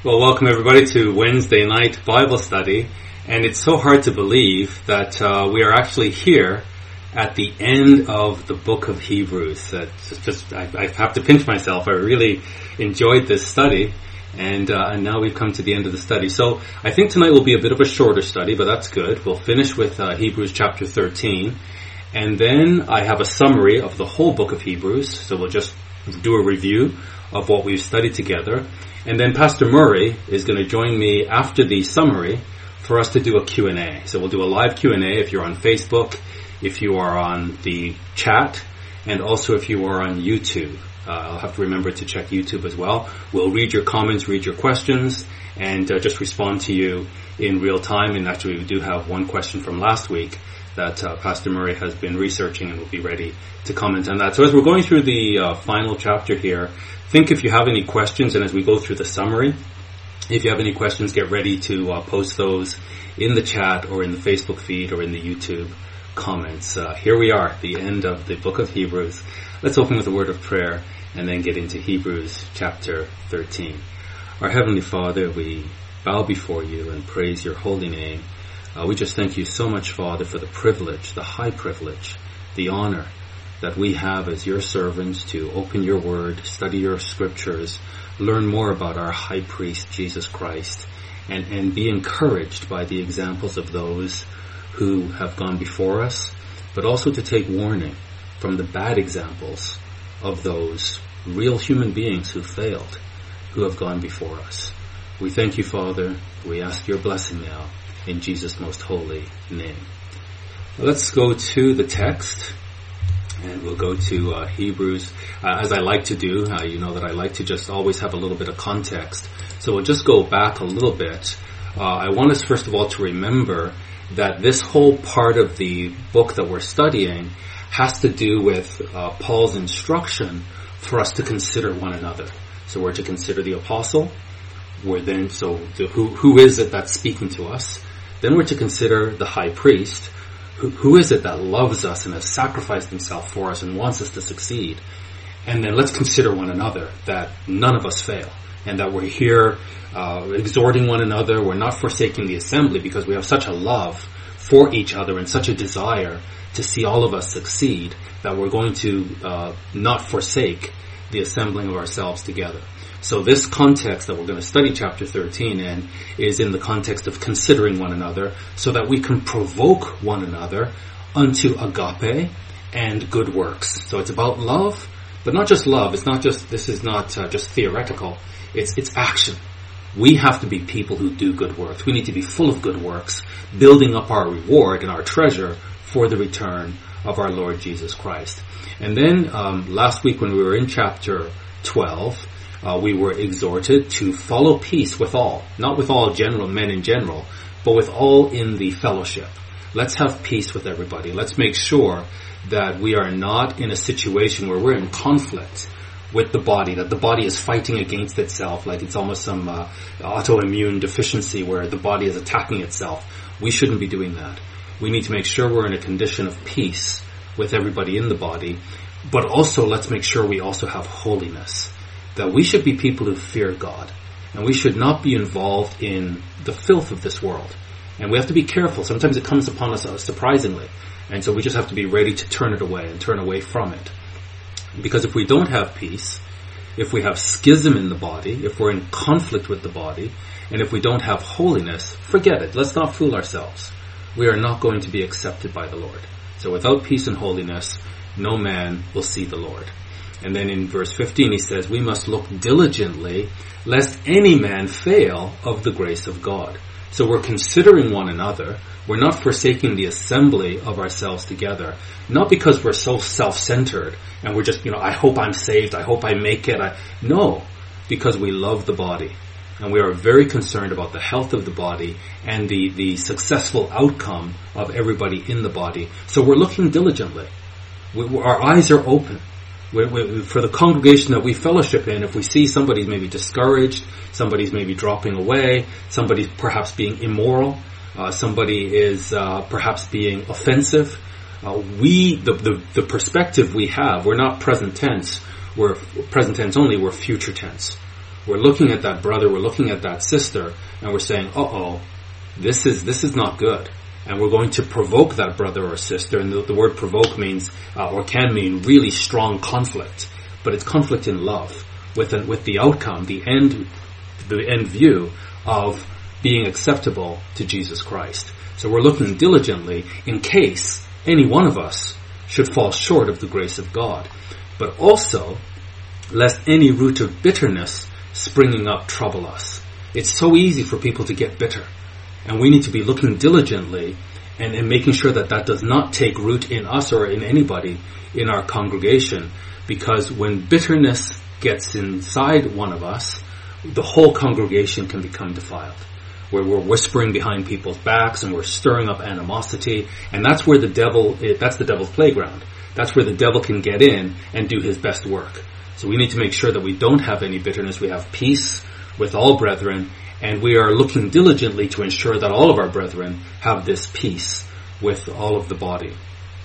Well, welcome everybody to Wednesday night Bible study, and it's so hard to believe that we are actually here at the end of the book of Hebrews. I have to pinch myself. I really enjoyed this study, and now we've come to the end of the study. So I think tonight will be a bit of a shorter study, but that's good. We'll finish with Hebrews chapter 13, and then I have a summary of the whole book of Hebrews, so we'll just do a review of what we've studied together. And then Pastor Murray is going to join me after the summary for us to do a Q&A. So we'll do a live Q&A if you're on Facebook, if you are on the chat, and also if you are on YouTube. I'll have to remember to check YouTube as well. We'll read your comments, read your questions, and just respond to you in real time. And actually, we do have one question from last week that Pastor Murray has been researching and will be ready to comment on that. So as we're going through the final chapter here, think if you have any questions, and as we go through the summary, if you have any questions, get ready to post those in the chat or in the Facebook feed or in the YouTube comments. Here we are, the end of the book of Hebrews. Let's open with a word of prayer and then get into Hebrews chapter 13. Our Heavenly Father, we bow before you and praise your holy name. We just thank you so much, Father, for the privilege, the high privilege, the honor that we have as your servants to open your word, study your scriptures, learn more about our high priest, Jesus Christ, and be encouraged by the examples of those who have gone before us, but also to take warning from the bad examples of those real human beings who failed, who have gone before us. We thank you, Father. We ask your blessing now in Jesus' most holy name. Let's go to the text. And we'll go to Hebrews, as I like to do. You know that I like to just always have a little bit of context. So we'll just go back a little bit. I want us, first of all, to remember that this whole part of the book that we're studying has to do with Paul's instruction for us to consider one another. So we're to consider the apostle. Who is it that's speaking to us? Then we're to consider the high priest. Who is it that loves us and has sacrificed himself for us and wants us to succeed? And then let's consider one another, that none of us fail, and that we're here exhorting one another. We're not forsaking the assembly because we have such a love for each other and such a desire to see all of us succeed that we're going to not forsake the assembling of ourselves together. So this context that we're going to study chapter 13 in is in the context of considering one another so that we can provoke one another unto agape and good works. So it's about love, but not just love. This is not just theoretical. It's action. We have to be people who do good works. We need to be full of good works, building up our reward and our treasure for the return of our Lord Jesus Christ. And then last week when we were in chapter 12, we were exhorted to follow peace with all, not with all men in general, but with all in the fellowship. Let's have peace with everybody. Let's make sure that we are not in a situation where we're in conflict with the body, that the body is fighting against itself, like it's almost some autoimmune deficiency where the body is attacking itself. We shouldn't be doing that. We need to make sure we're in a condition of peace with everybody in the body, but also let's make sure we also have holiness. That we should be people who fear God, and we should not be involved in the filth of this world. And we have to be careful. Sometimes it comes upon us surprisingly, and so we just have to be ready to turn it away and turn away from it. Because if we don't have peace, if we have schism in the body, if we're in conflict with the body, and if we don't have holiness, forget it. Let's not fool ourselves. We are not going to be accepted by the Lord. So without peace and holiness, no man will see the Lord. And then in verse 15 he says, we must look diligently lest any man fail of the grace of God. So we're considering one another. We're not forsaking the assembly of ourselves together. Not because we're so self-centered and we're just, I hope I'm saved. I hope I make it. No, because we love the body. And we are very concerned about the health of the body and the successful outcome of everybody in the body. So we're looking diligently. Our eyes are open. For the congregation that we fellowship in, if we see somebody's maybe discouraged, somebody's maybe dropping away, somebody's perhaps being immoral, somebody is perhaps being offensive, the perspective we have, we're not present tense, we're present tense only, we're future tense. We're looking at that brother, we're looking at that sister, and we're saying, uh-oh, this is not good. And we're going to provoke that brother or sister, and the word provoke means, or can mean, really strong conflict. But it's conflict in love, with the outcome, the end view of being acceptable to Jesus Christ. So we're looking diligently in case any one of us should fall short of the grace of God. But also, lest any root of bitterness springing up trouble us. It's so easy for people to get bitter. And we need to be looking diligently and making sure that that does not take root in us or in anybody in our congregation. Because when bitterness gets inside one of us, the whole congregation can become defiled. Where we're whispering behind people's backs and we're stirring up animosity. And that's where that's the devil's playground. That's where the devil can get in and do his best work. So we need to make sure that we don't have any bitterness. We have peace with all brethren. And we are looking diligently to ensure that all of our brethren have this peace with all of the body.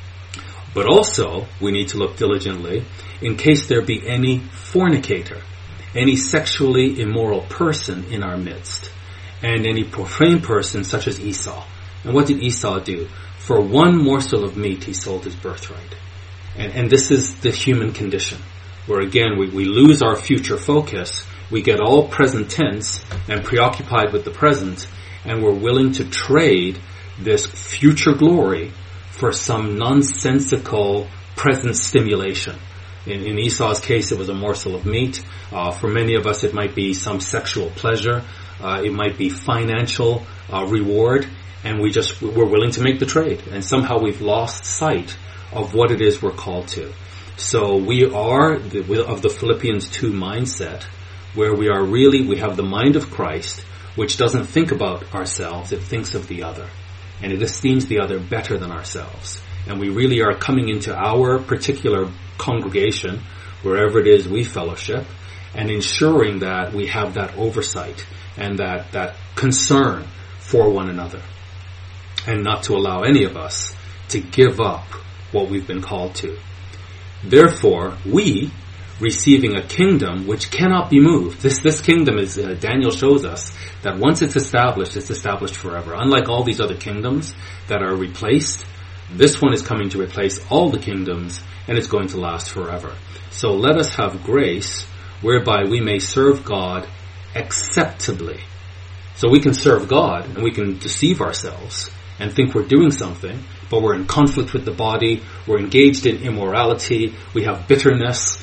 But also, we need to look diligently in case there be any fornicator, any sexually immoral person in our midst, and any profane person such as Esau. And what did Esau do? For one morsel of meat he sold his birthright. And this is the human condition, where again we lose our future focus, we get all present tense and preoccupied with the present, and we're willing to trade this future glory for some nonsensical present stimulation. In Esau's case, it was a morsel of meat. For many of us, it might be some sexual pleasure. It might be financial reward, and we're willing to make the trade. And somehow we've lost sight of what it is we're called to. So we are of the Philippians 2 mindset, where we have the mind of Christ, which doesn't think about ourselves, it thinks of the other. And it esteems the other better than ourselves. And we really are coming into our particular congregation, wherever it is we fellowship, and ensuring that we have that oversight and that concern for one another. And not to allow any of us to give up what we've been called to. Therefore, we, receiving a kingdom which cannot be moved. This kingdom is, Daniel shows us, that once it's established forever. Unlike all these other kingdoms that are replaced, this one is coming to replace all the kingdoms, and it's going to last forever. So let us have grace whereby we may serve God acceptably. So we can serve God and we can deceive ourselves and think we're doing something, but we're in conflict with the body, we're engaged in immorality, we have bitterness,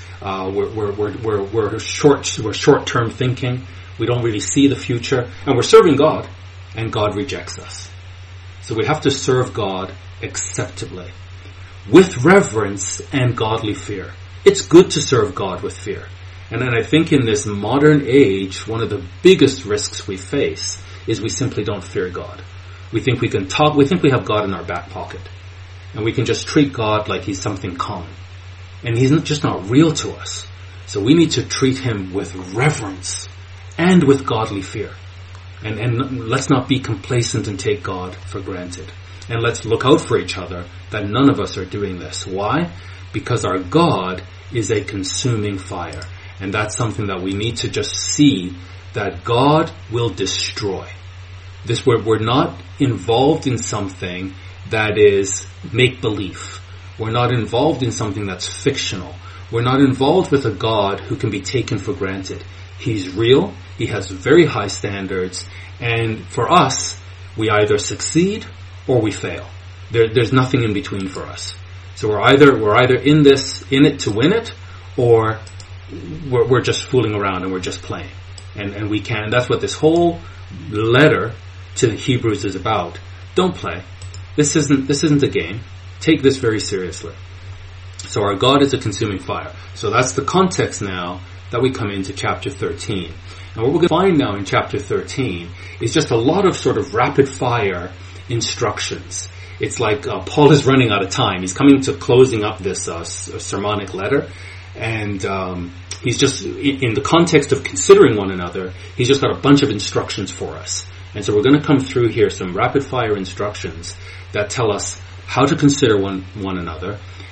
we're short-term thinking, we don't really see the future, and we're serving God, and God rejects us. So we have to serve God acceptably, with reverence and godly fear. It's good to serve God with fear. And then I think in this modern age, one of the biggest risks we face is we simply don't fear God. We think we can talk, we think we have God in our back pocket. And we can just treat God like he's something common. And he's just not real to us. So we need to treat him with reverence and with godly fear. And let's not be complacent and take God for granted. And let's look out for each other that none of us are doing this. Why? Because our God is a consuming fire. And that's something that we need to just see, that God will destroy. We're not involved in something that is make-believe. We're not involved in something that's fictional. We're not involved with a God who can be taken for granted. He's real. He has very high standards. And for us, we either succeed or we fail. There's nothing in between for us. So we're either in it to win it, or we're just fooling around and we're just playing. And we can. That's what this whole letter to the Hebrews is about. Don't play. This isn't a game. Take this very seriously. So our God is a consuming fire. So that's the context now that we come into chapter 13. And what we're going to find now in chapter 13 is just a lot of sort of rapid fire instructions. It's like Paul is running out of time. He's coming to closing up this sermonic letter. And he's just, in the context of considering one another, he's just got a bunch of instructions for us. And so we're going to come through here some rapid fire instructions that tell us how to consider one another,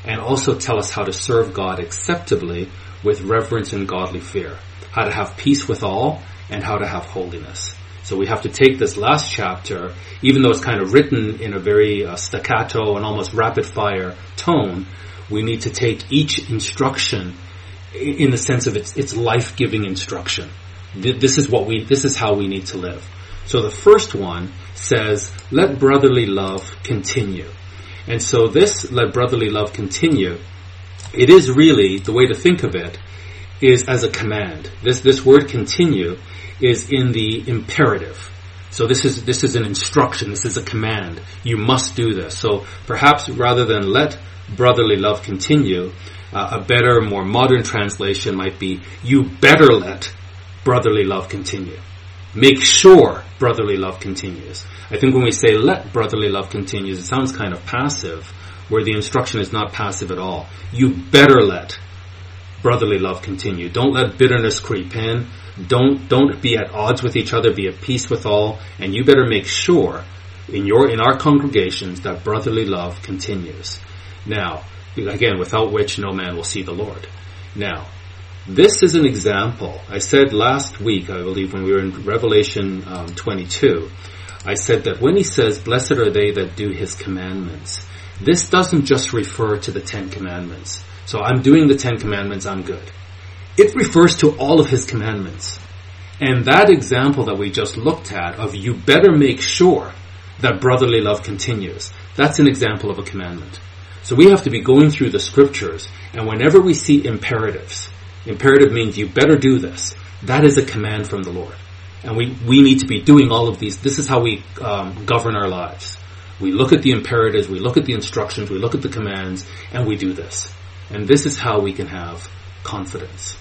and also tell us how to serve God acceptably with reverence and godly fear, how to have peace with all, and how to have holiness. So we have to take this last chapter, even though it's kind of written in a very staccato and almost rapid-fire tone, we need to take each instruction in the sense of its life-giving instruction. This is how we need to live. So the first one says, let brotherly love continue. And so this, let brotherly love continue, it is really, the way to think of it, is as a command. This word continue is in the imperative. So this is an instruction, this is a command. You must do this. So perhaps rather than let brotherly love continue, a better, more modern translation might be, you better let brotherly love continue. Make sure brotherly love continues. I think when we say let brotherly love continues, it sounds kind of passive, where the instruction is not passive at all. You better let brotherly love continue. Don't let bitterness creep in. Don't be at odds with each other. Be at peace with all. And you better make sure in our congregations that brotherly love continues. Now, again, without which no man will see the Lord. Now, this is an example. I said last week, I believe, when we were in Revelation 22, I said that when he says, blessed are they that do his commandments, this doesn't just refer to the 10 commandments. So I'm doing the 10 commandments, I'm good. It refers to all of his commandments. And that example that we just looked at of you better make sure that brotherly love continues, that's an example of a commandment. So we have to be going through the scriptures, and whenever we see imperatives, imperative means you better do this, that is a command from the Lord. And we need to be doing all of these. This is how we govern our lives. We look at the imperatives, we look at the instructions, we look at the commands, and we do this. And this is how we can have confidence.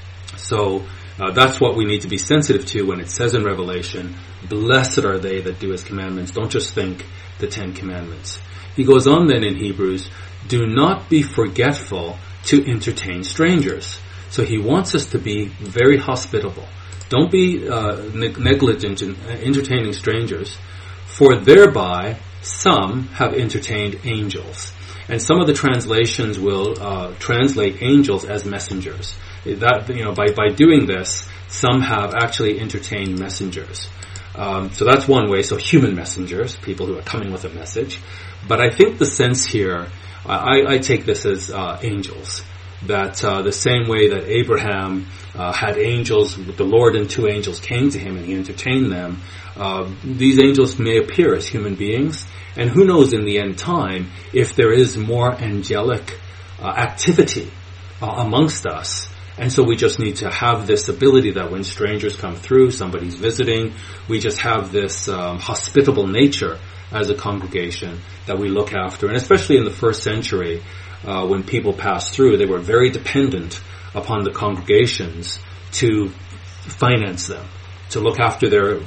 So that's what we need to be sensitive to when it says in Revelation, blessed are they that do his commandments. Don't just think the 10 commandments. He goes on then in Hebrews, do not be forgetful to entertain strangers. So he wants us to be very hospitable. Don't be negligent in entertaining strangers, for thereby some have entertained angels. And some of the translations will translate angels as messengers. That, by doing this, some have actually entertained messengers. So that's one way. So human messengers, people who are coming with a message. But I think the sense here, I take this as angels. That the same way that Abraham had angels, the Lord and 2 angels came to him and he entertained them, these angels may appear as human beings. And who knows in the end time if there is more angelic activity amongst us. And so we just need to have this ability that when strangers come through, somebody's visiting, we just have this hospitable nature as a congregation that we look after. And especially in the first century, when people passed through, they were very dependent upon the congregations to finance them, to look after their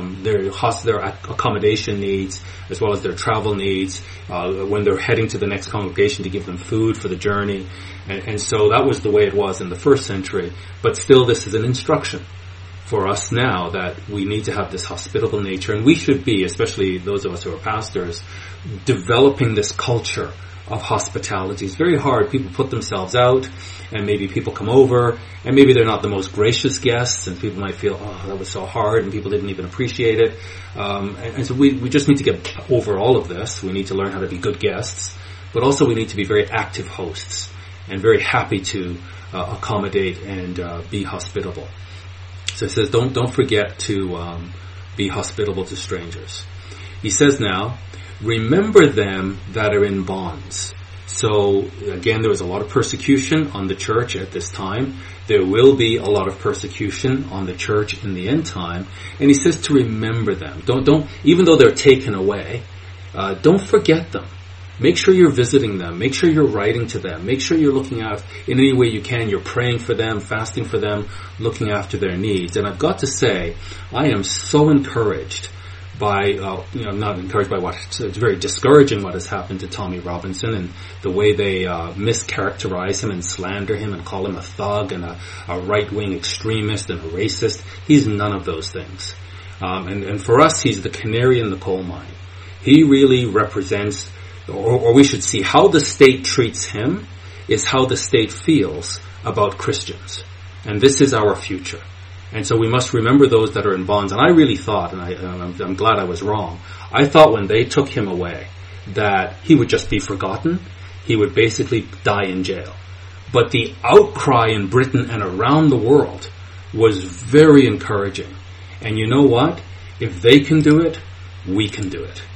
accommodation needs as well as their travel needs, when they're heading to the next congregation, to give them food for the journey. And so that was the way it was in the first century. But still, this is an instruction for us now that we need to have this hospitable nature, and we should be, especially those of us who are pastors, developing this culture of hospitality. It's very hard. People put themselves out, and maybe people come over, and maybe they're not the most gracious guests, and people might feel, oh, that was so hard, and people didn't even appreciate it. And so we just need to get over all of this. We need to learn how to be good guests, but also we need to be very active hosts, and very happy to accommodate and be hospitable. So it says, don't forget to be hospitable to strangers. He says now, remember them that are in bonds. So again, there was a lot of persecution on the church at this time. There will be a lot of persecution on the church in the end time. And he says to remember them. Don't even though they're taken away, don't forget them. Make sure you're visiting them. Make sure you're writing to them. Make sure you're looking out in any way you can. You're praying for them, fasting for them, looking after their needs. And I've got to say, I am so encouraged by, not encouraged by it's very discouraging what has happened to Tommy Robinson and the way they mischaracterize him and slander him and call him a thug and a right-wing extremist and a racist. He's none of those things. And for us, he's the canary in the coal mine. He really represents or we should see how the state treats him is how the state feels about Christians. And this is our future. And so we must remember those that are in bonds. And I really thought, and I'm glad I was wrong, I thought when they took him away that he would just be forgotten. He would basically die in jail. But the outcry in Britain and around the world was very encouraging. And you know what? If they can do it, we can do it.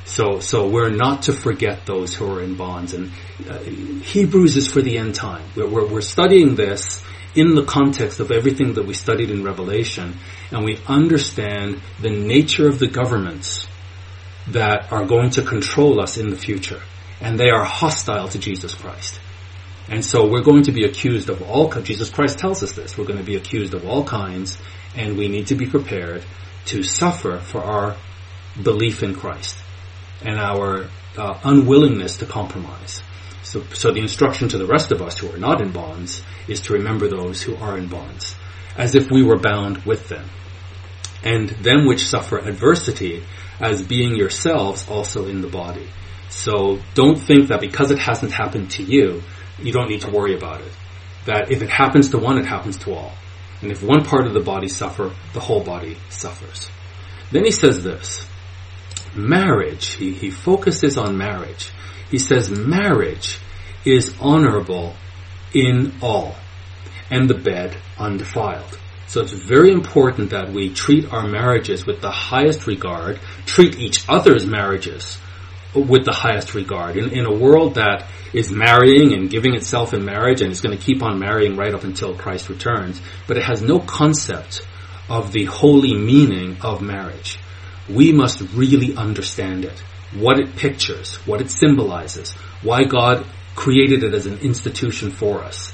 So we're not to forget those who are in bonds. And Hebrews is for the end time. We're studying this in the context of everything that we studied in Revelation, and we understand the nature of the governments that are going to control us in the future. And they are hostile to Jesus Christ. And so we're going to be accused of all kinds. Jesus Christ tells us this. We're going to be accused of all kinds, and we need to be prepared to suffer for our belief in Christ and our unwillingness to compromise. So the instruction to the rest of us who are not in bonds is to remember those who are in bonds, as if we were bound with them. And them which suffer adversity as being yourselves also in the body. So don't think that because it hasn't happened to you, you don't need to worry about it. That if it happens to one, it happens to all. And if one part of the body suffer, the whole body suffers. Then he says this. Marriage, he focuses on marriage. He says marriage is honorable in all, and the bed undefiled. So it's very important that we treat our marriages with the highest regard, treat each other's marriages with the highest regard. In a world that is marrying and giving itself in marriage and is going to keep on marrying right up until Christ returns, but it has no concept of the holy meaning of marriage. We must really understand it, what it pictures, what it symbolizes, why God created it as an institution for us.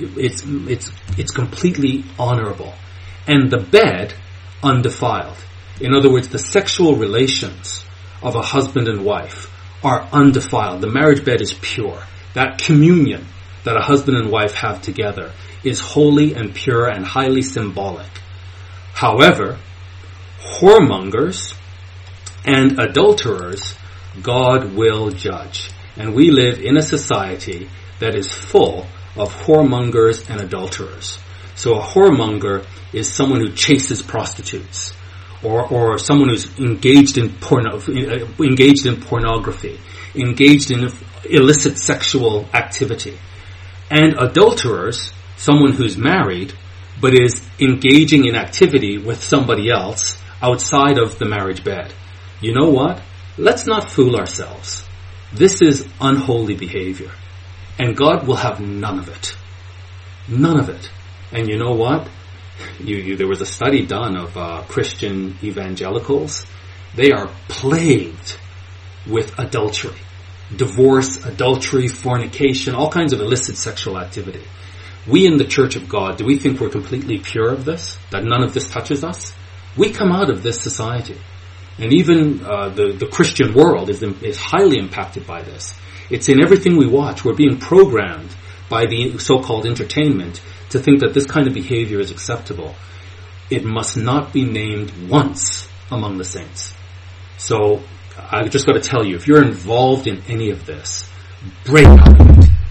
It's completely honorable. And the bed, undefiled. In other words, the sexual relations of a husband and wife are undefiled. The marriage bed is pure. That communion that a husband and wife have together is holy and pure and highly symbolic. However, whoremongers and adulterers God will judge. And we live in a society that is full of whoremongers and adulterers. So a whoremonger is someone who chases prostitutes, or someone who's engaged in pornography, engaged in illicit sexual activity. And adulterers, someone who's married, but is engaging in activity with somebody else outside of the marriage bed. You know what? Let's not fool ourselves. This is unholy behavior. And God will have none of it. None of it. And you know what? There was a study done of Christian evangelicals. They are plagued with adultery. Divorce, adultery, fornication, all kinds of illicit sexual activity. We in the Church of God, do we think we're completely pure of this? That none of this touches us? We come out of this society. And even the Christian world is highly impacted by this. It's in everything we watch. We're being programmed by the so-called entertainment to think that this kind of behavior is acceptable. It must not be named once among the saints. So I just got to tell you, if you're involved in any of this, break out of it.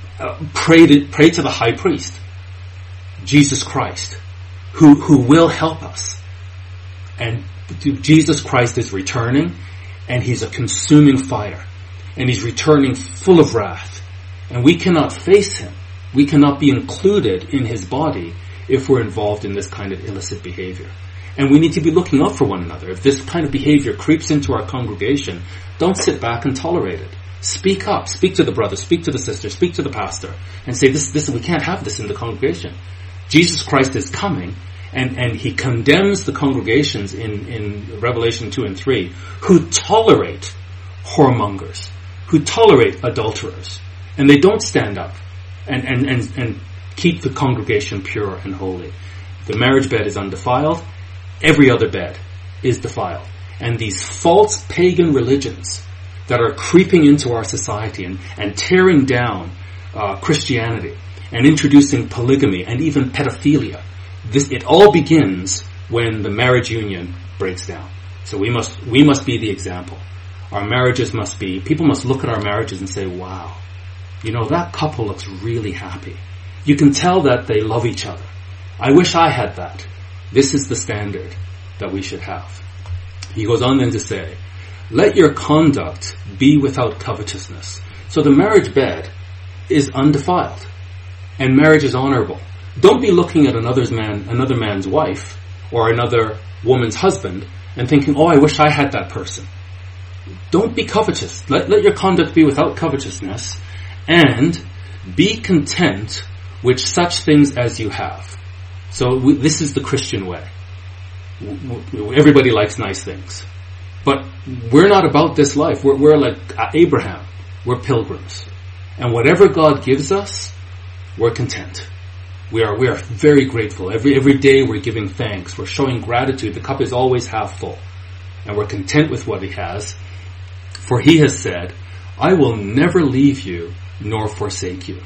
Pray to the high priest, Jesus Christ, who will help us. And Jesus Christ is returning, and he's a consuming fire. And he's returning full of wrath. And we cannot face him. We cannot be included in his body if we're involved in this kind of illicit behavior. And we need to be looking out for one another. If this kind of behavior creeps into our congregation, don't sit back and tolerate it. Speak up. Speak to the brother. Speak to the sister. Speak to the pastor. And say, this, we can't have this in the congregation. Jesus Christ is coming, and he condemns the congregations in Revelation 2 and 3 who tolerate whoremongers, who tolerate adulterers, and they don't stand up and keep the congregation pure and holy. The marriage bed is undefiled. Every other bed is defiled. And these false pagan religions that are creeping into our society and tearing down Christianity and introducing polygamy and even pedophilia, it all begins when the marriage union breaks down. So we must be the example Our marriages must be, people must look at our marriages and say, wow, that couple looks really happy. You can tell that they love each other. I wish I had that. This is the standard that we should have. He goes on then to say, let your conduct be without covetousness. So the marriage bed is undefiled and marriage is honorable. Don't be looking at another man's wife or another woman's husband and thinking, oh, I wish I had that person. Don't be covetous. Let your conduct be without covetousness, and be content with such things as you have. So this is the Christian way. Everybody likes nice things. But we're not about this life. We're like Abraham. We're pilgrims. And whatever God gives us, we're content. We are very grateful. Every day we're giving thanks. We're showing gratitude. The cup is always half full. And we're content with what He has. For He has said, I will never leave you nor forsake you.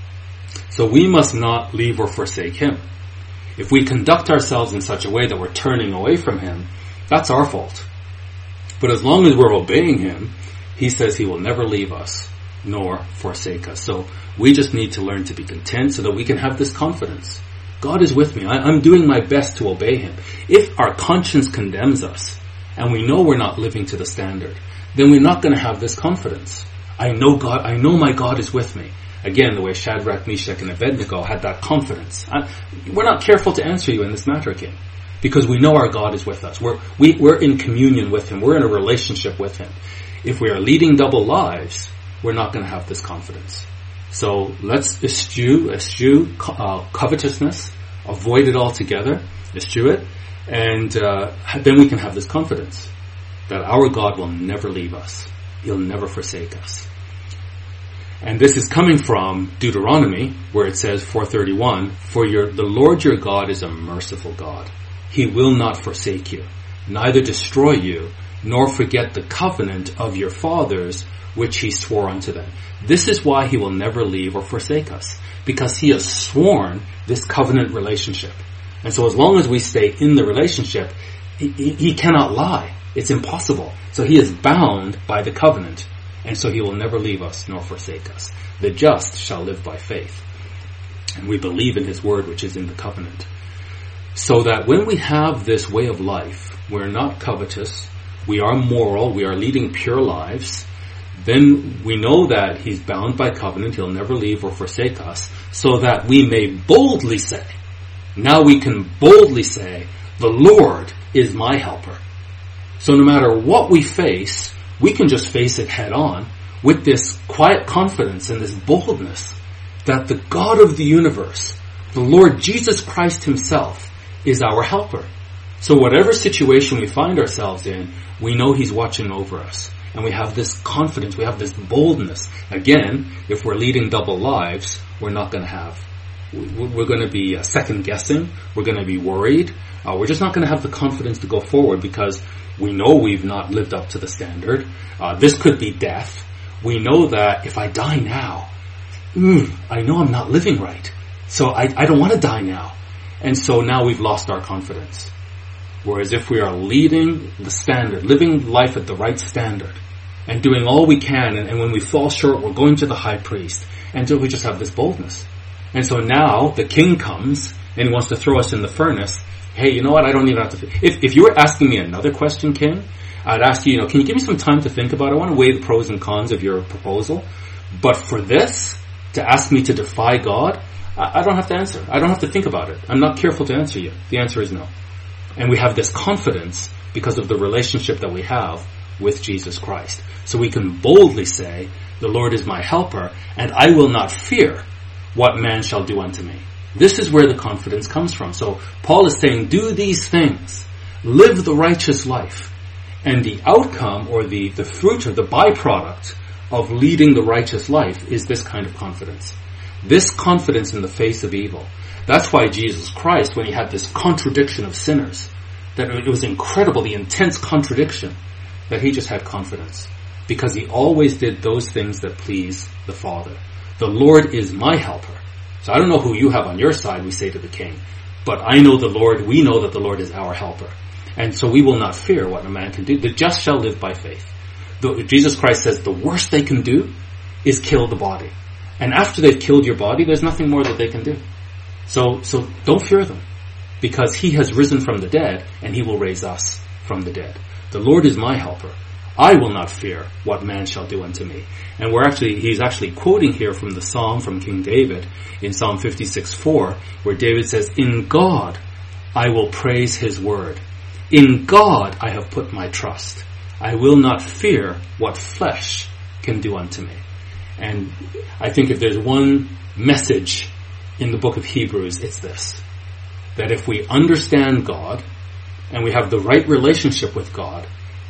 So we must not leave or forsake Him. If we conduct ourselves in such a way that we're turning away from Him, that's our fault. But as long as we're obeying Him, He says He will never leave us nor forsake us. So we just need to learn to be content so that we can have this confidence. God is with me. I'm doing my best to obey Him. If our conscience condemns us and we know we're not living to the standard, then we're not going to have this confidence. I know my God is with me. Again, the way Shadrach, Meshach, and Abednego had that confidence. We're not careful to answer you in this matter, King, because we know our God is with us. We're in communion with Him. We're in a relationship with Him. If we are leading double lives, we're not going to have this confidence. So let's eschew covetousness, avoid it altogether, eschew it, and then we can have this confidence that our God will never leave us. He'll never forsake us. And this is coming from Deuteronomy, where it says, 4:31, For the Lord your God is a merciful God. He will not forsake you, neither destroy you, nor forget the covenant of your fathers, which He swore unto them. This is why He will never leave or forsake us, because He has sworn this covenant relationship. And so as long as we stay in the relationship, He cannot lie. It's impossible. So He is bound by the covenant. And so He will never leave us nor forsake us. The just shall live by faith. And we believe in His word, which is in the covenant. So that when we have this way of life, we're not covetous, we are moral, we are leading pure lives, then we know that He's bound by covenant, He'll never leave or forsake us, so that we may boldly say, now we can boldly say, the Lord is my helper. So no matter what we face, we can just face it head on with this quiet confidence and this boldness that the God of the universe, the Lord Jesus Christ Himself, is our helper. So whatever situation we find ourselves in, we know He's watching over us. And we have this confidence, we have this boldness. Again, if we're leading double lives, we're not going to have. We're going to be second guessing. We're going to be worried. We're just not going to have the confidence to go forward because we know we've not lived up to the standard. This could be death. We know that if I die now, I know I'm not living right. So I don't want to die now. And so now we've lost our confidence. Whereas if we are leading the standard, living life at the right standard, and doing all we can, and when we fall short, we're going to the high priest, until we just have this boldness. And so now the king comes, and he wants to throw us in the furnace. Hey, you know what? I don't even have to... If you were asking me another question, King, I'd ask you, can you give me some time to think about it? I want to weigh the pros and cons of your proposal. But for this, to ask me to defy God, I don't have to answer. I don't have to think about it. I'm not careful to answer you. The answer is no. And we have this confidence because of the relationship that we have with Jesus Christ. So we can boldly say, the Lord is my helper, and I will not fear what man shall do unto me. This is where the confidence comes from. So Paul is saying, do these things. Live the righteous life. And the outcome or the fruit or the byproduct of leading the righteous life is this kind of confidence. This confidence in the face of evil. That's why Jesus Christ, when He had this contradiction of sinners, that it was incredible, the intense contradiction, that He just had confidence. Because He always did those things that please the Father. The Lord is my helper. So I don't know who you have on your side, we say to the king. But I know the Lord, we know that the Lord is our helper. And so we will not fear what a man can do. The just shall live by faith. Jesus Christ says the worst they can do is kill the body. And after they've killed your body, there's nothing more that they can do. So don't fear them, because he has risen from the dead, and he will raise us from the dead. The Lord is my helper. I will not fear what man shall do unto me. And he's actually quoting here from the Psalm from King David in Psalm 56:4, where David says, in God I will praise his word. In God I have put my trust. I will not fear what flesh can do unto me. And I think if there's one message in the book of Hebrews, it's this: that if we understand God and we have the right relationship with God,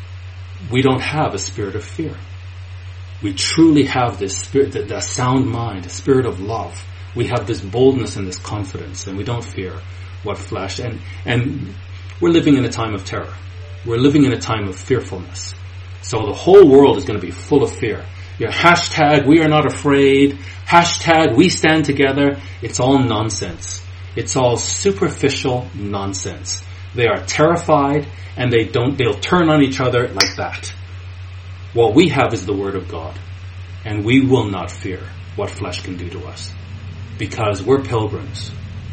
we don't have a spirit of fear. We truly have this spirit, that sound mind, a spirit of love. We have this boldness and this confidence, and we don't fear what flesh. And we're living in a time of terror. We're living in a time of fearfulness. So the whole world is going to be full of fear. Hashtag we are not afraid. Hashtag we stand together. It's all nonsense. It's all superficial nonsense. They are terrified, and they'll turn on each other like that. What we have is the Word of God, and we will not fear what flesh can do to us, because we're pilgrims,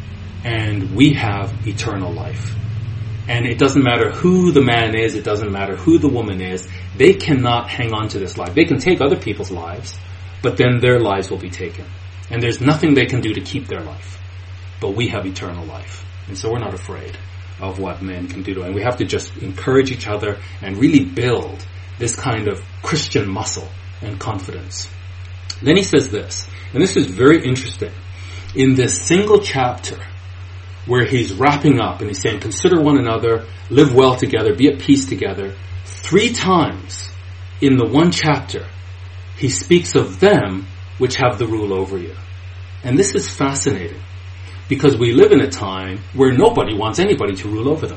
and we have eternal life. And it doesn't matter who the man is, it doesn't matter who the woman is, they cannot hang on to this life. They can take other people's lives, but then their lives will be taken. And there's nothing they can do to keep their life. But we have eternal life. And so we're not afraid of what men can do to us. And we have to just encourage each other and really build this kind of Christian muscle and confidence. Then he says this, and this is very interesting. In this single chapter, where he's wrapping up and he's saying, consider one another, live well together, be at peace together. 3 times in the one chapter, he speaks of them which have the rule over you. And this is fascinating, because we live in a time where nobody wants anybody to rule over them.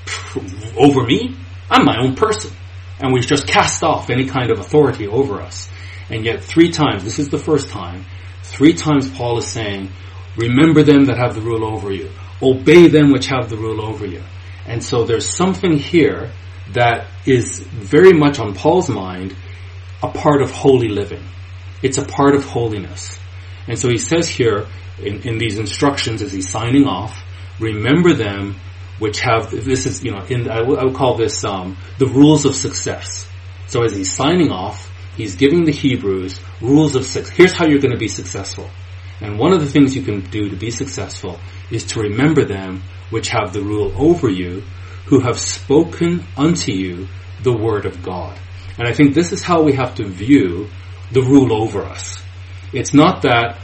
Over me? I'm my own person. And we've just cast off any kind of authority over us. And yet 3 times, this is the first time, 3 times Paul is saying, remember them that have the rule over you. Obey them which have the rule over you. And so there's something here that is very much on Paul's mind a part of holy living. It's a part of holiness. And so he says here in these instructions as he's signing off, remember them which have, this is, I would call this the rules of success. So as he's signing off, he's giving the Hebrews rules of success. Here's how you're going to be successful. And one of the things you can do to be successful is to remember them which have the rule over you, who have spoken unto you the word of God. And I think this is how we have to view the rule over us. It's not that,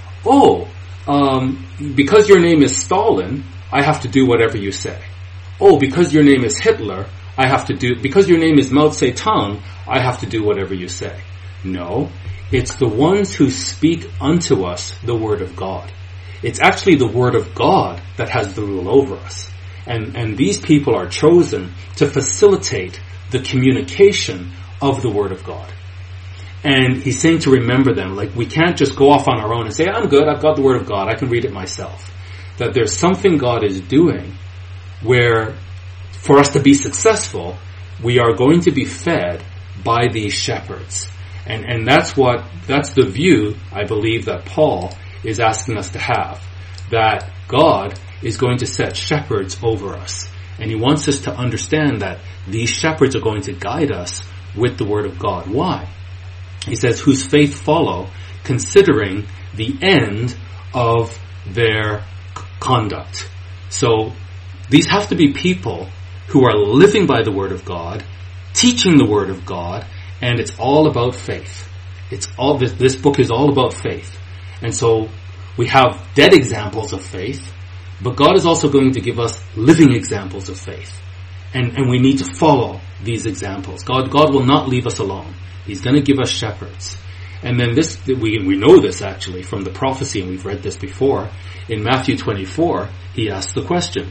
because your name is Stalin, I have to do whatever you say. Because your name is Hitler, because your name is Mao Zedong, I have to do whatever you say. No, it's the ones who speak unto us the word of God. It's actually the word of God that has the rule over us. And these people are chosen to facilitate the communication of the word of God. And he's saying to remember them. Like, we can't just go off on our own and say, I'm good, I've got the word of God, I can read it myself. That there's something God is doing where, for us to be successful, we are going to be fed by these shepherds. And that's the view, I believe, that Paul is asking us to have. That God is going to set shepherds over us. And he wants us to understand that these shepherds are going to guide us with the word of God. Why? He says, whose faith follow, considering the end of their conduct. So these have to be people who are living by the word of God, teaching the word of God, and it's all about faith. This book is all about faith. And so we have dead examples of faith, but God is also going to give us living examples of faith. And we need to follow these examples. God will not leave us alone. He's going to give us shepherds. And then we know this actually from the prophecy, and we've read this before. In Matthew 24, he asks the question,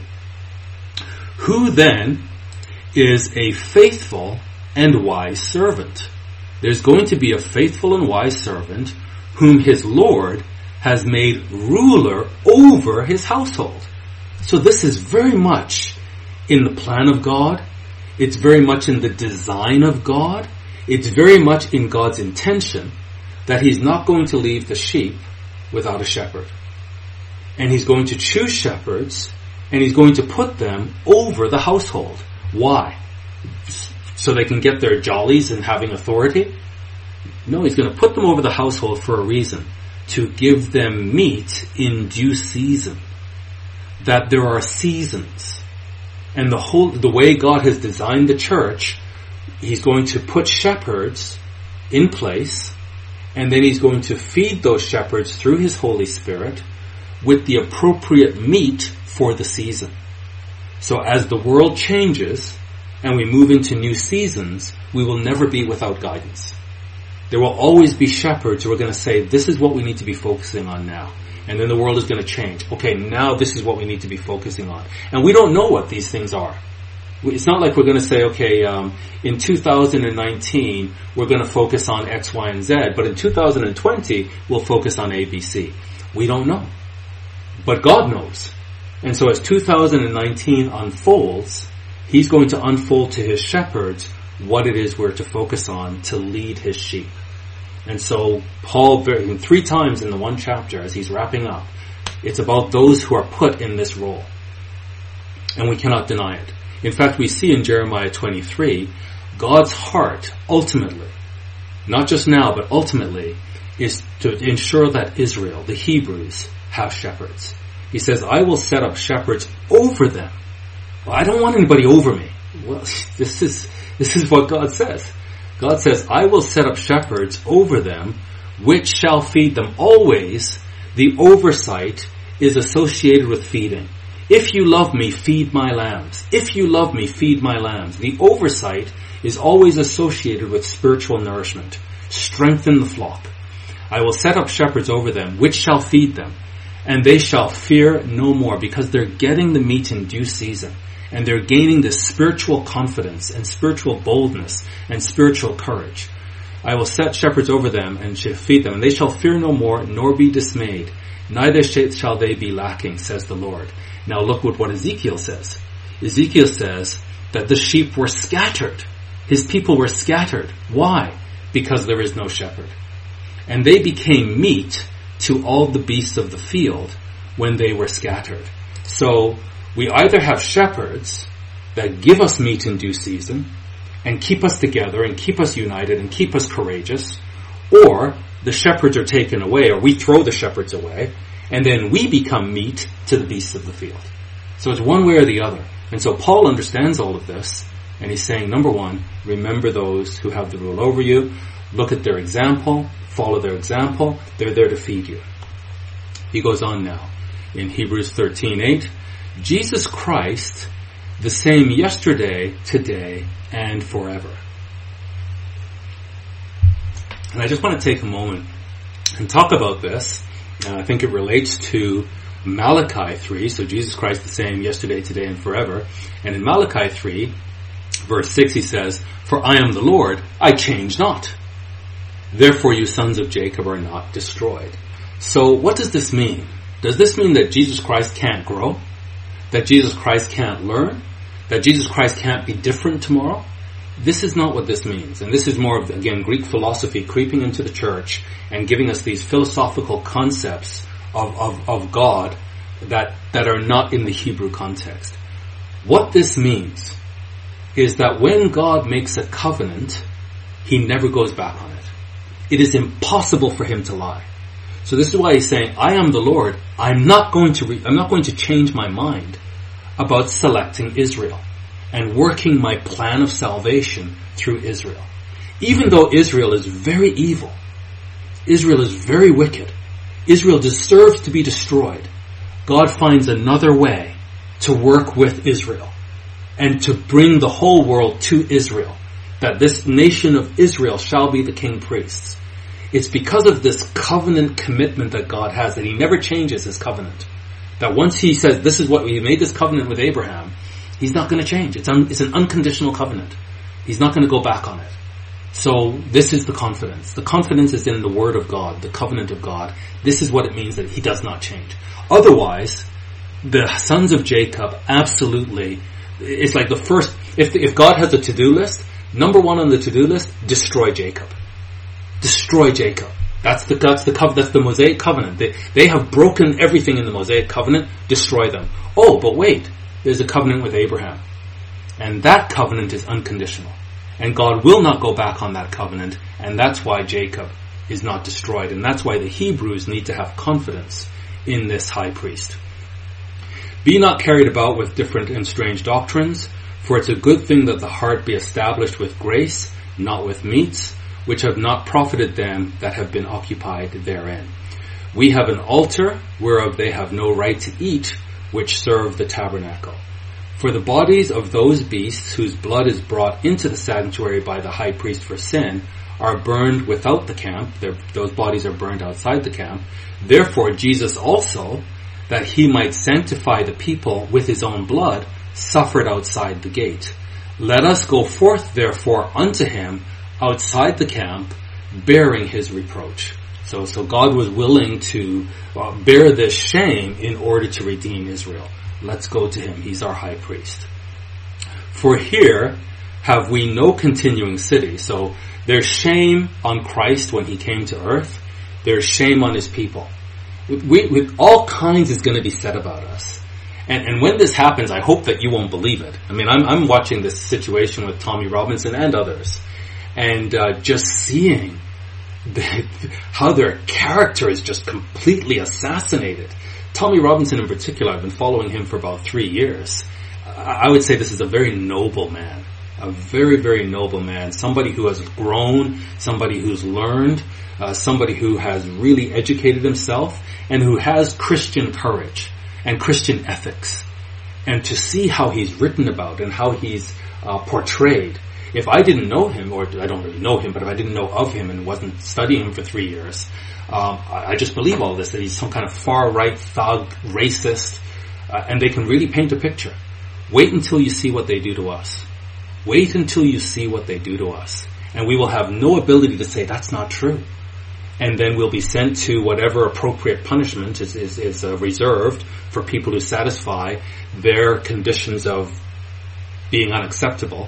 who then is a faithful and wise servant? There's going to be a faithful and wise servant whom his Lord has made ruler over his household. So this is very much in the plan of God. It's very much in the design of God. It's very much in God's intention that he's not going to leave the sheep without a shepherd. And he's going to choose shepherds, and he's going to put them over the household. Why? So they can get their jollies and having authority? No, he's going to put them over the household for a reason. To give them meat in due season. That there are seasons. And the way God has designed the church, he's going to put shepherds in place, and then he's going to feed those shepherds through his Holy Spirit with the appropriate meat for the season. So as the world changes and we move into new seasons, we will never be without guidance. There will always be shepherds who are going to say, this is what we need to be focusing on now. And then the world is going to change. Okay, now this is what we need to be focusing on. And we don't know what these things are. It's not like we're going to say, okay, in 2019, we're going to focus on X, Y, and Z, but in 2020, we'll focus on A, B, C. We don't know. But God knows. And so as 2019 unfolds, he's going to unfold to his shepherds what it is we're to focus on to lead his sheep. And so Paul, 3 times in the one chapter as he's wrapping up, it's about those who are put in this role. And we cannot deny it. In fact, we see in Jeremiah 23, God's heart, ultimately, not just now, but ultimately, is to ensure that Israel, the Hebrews, have shepherds. He says, I will set up shepherds over them. Well, I don't want anybody over me. Well, this is what God says. God says, I will set up shepherds over them, which shall feed them. Always, the oversight is associated with feeding. If you love me, feed my lambs. If you love me, feed my lambs. The oversight is always associated with spiritual nourishment. Strengthen the flock. I will set up shepherds over them, which shall feed them. And they shall fear no more, because they're getting the meat in due season. And they're gaining this spiritual confidence and spiritual boldness and spiritual courage. I will set shepherds over them and shall feed them, and they shall fear no more, nor be dismayed. Neither shall they be lacking, says the Lord. Now look at what Ezekiel says. Ezekiel says that the sheep were scattered. His people were scattered. Why? Because there is no shepherd. And they became meat to all the beasts of the field when they were scattered. So we either have shepherds that give us meat in due season and keep us together and keep us united and keep us courageous, or the shepherds are taken away, or we throw the shepherds away, and then we become meat to the beasts of the field. So it's one way or the other. And so Paul understands all of this, and he's saying, number one, remember those who have the rule over you, look at their example, follow their example, they're there to feed you. He goes on now in Hebrews 13:8, Jesus Christ, the same yesterday, today, and forever. And I just want to take a moment and talk about this. I think it relates to Malachi 3. So Jesus Christ the same yesterday, today, and forever. And in Malachi 3, verse 6, he says, For I am the Lord, I change not. Therefore you sons of Jacob are not destroyed. So what does this mean? Does this mean that Jesus Christ can't grow? That Jesus Christ can't learn? That Jesus Christ can't be different tomorrow? This is not what this means. And this is more of, again, Greek philosophy creeping into the church and giving us these philosophical concepts of God that are not in the Hebrew context. What this means is that when God makes a covenant, he never goes back on it. It is impossible for him to lie. So this is why he's saying, I am the Lord. I'm not going to change my mind about selecting Israel and working my plan of salvation through Israel. Even though Israel is very evil, Israel is very wicked, Israel deserves to be destroyed, God finds another way to work with Israel and to bring the whole world to Israel, that this nation of Israel shall be the king priests. It's because of this covenant commitment that God has, that he never changes his covenant. That once he says, this is what we made this covenant with Abraham, he's not going to change. It's an unconditional covenant. He's not going to go back on it. So this is the confidence. The confidence is in the word of God, the covenant of God. This is what it means that he does not change. Otherwise, the sons of Jacob absolutely, it's like the first, if God has a to-do list, Number one on the to-do list, destroy Jacob. Destroy Jacob. That's the Mosaic covenant. They have broken everything in the Mosaic covenant. Destroy them. Oh, but wait. There's a covenant with Abraham. And that covenant is unconditional. And God will not go back on that covenant. And that's why Jacob is not destroyed. And that's why the Hebrews need to have confidence in this high priest. Be not carried about with different and strange doctrines, for it's a good thing that the heart be established with grace, not with meats, which have not profited them that have been occupied therein. We have an altar, whereof they have no right to eat, which serve the tabernacle. For the bodies of those beasts whose blood is brought into the sanctuary by the high priest for sin are burned without the camp. Those bodies are burned outside the camp. Therefore Jesus also, that he might sanctify the people with his own blood, suffered outside the gate. Let us go forth therefore unto him outside the camp, bearing his reproach. So God was willing to bear this shame in order to redeem Israel. Let's go to him. He's our high priest. For here have we no continuing city. So there's shame on Christ when he came to earth. There's shame on his people. With all kinds is going to be said about us. And when this happens, I hope that you won't believe it. I mean, I'm watching this situation with Tommy Robinson and others, and just seeing how their character is just completely assassinated. Tommy Robinson in particular, I've been following him for about 3 years. I would say this is a very noble man. A very, very noble man. Somebody who has grown, somebody who's learned, somebody who has really educated himself, and who has Christian courage and Christian ethics. And to see how he's written about and how he's portrayed. If I didn't know him, or I don't really know him, but if I didn't know of him and wasn't studying him for 3 years, I just believe all this, that he's some kind of far-right thug, racist, and they can really paint a picture. Wait until you see what they do to us. Wait until you see what they do to us. And we will have no ability to say, that's not true. And then we'll be sent to whatever appropriate punishment is reserved for people who satisfy their conditions of being unacceptable.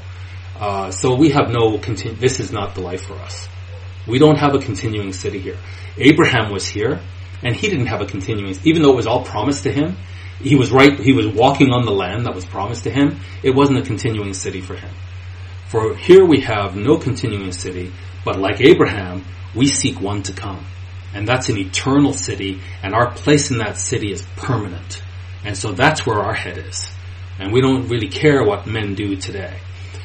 So we have this is not the life for us. We don't have a continuing city here. Abraham was here, and he didn't have a continuing, even though it was all promised to him. He was walking on the land that was promised to him. It wasn't a continuing city for him. For here we have no continuing city, but like Abraham, we seek one to come. And that's an eternal city, and our place in that city is permanent. And so that's where our head is. And we don't really care what men do today.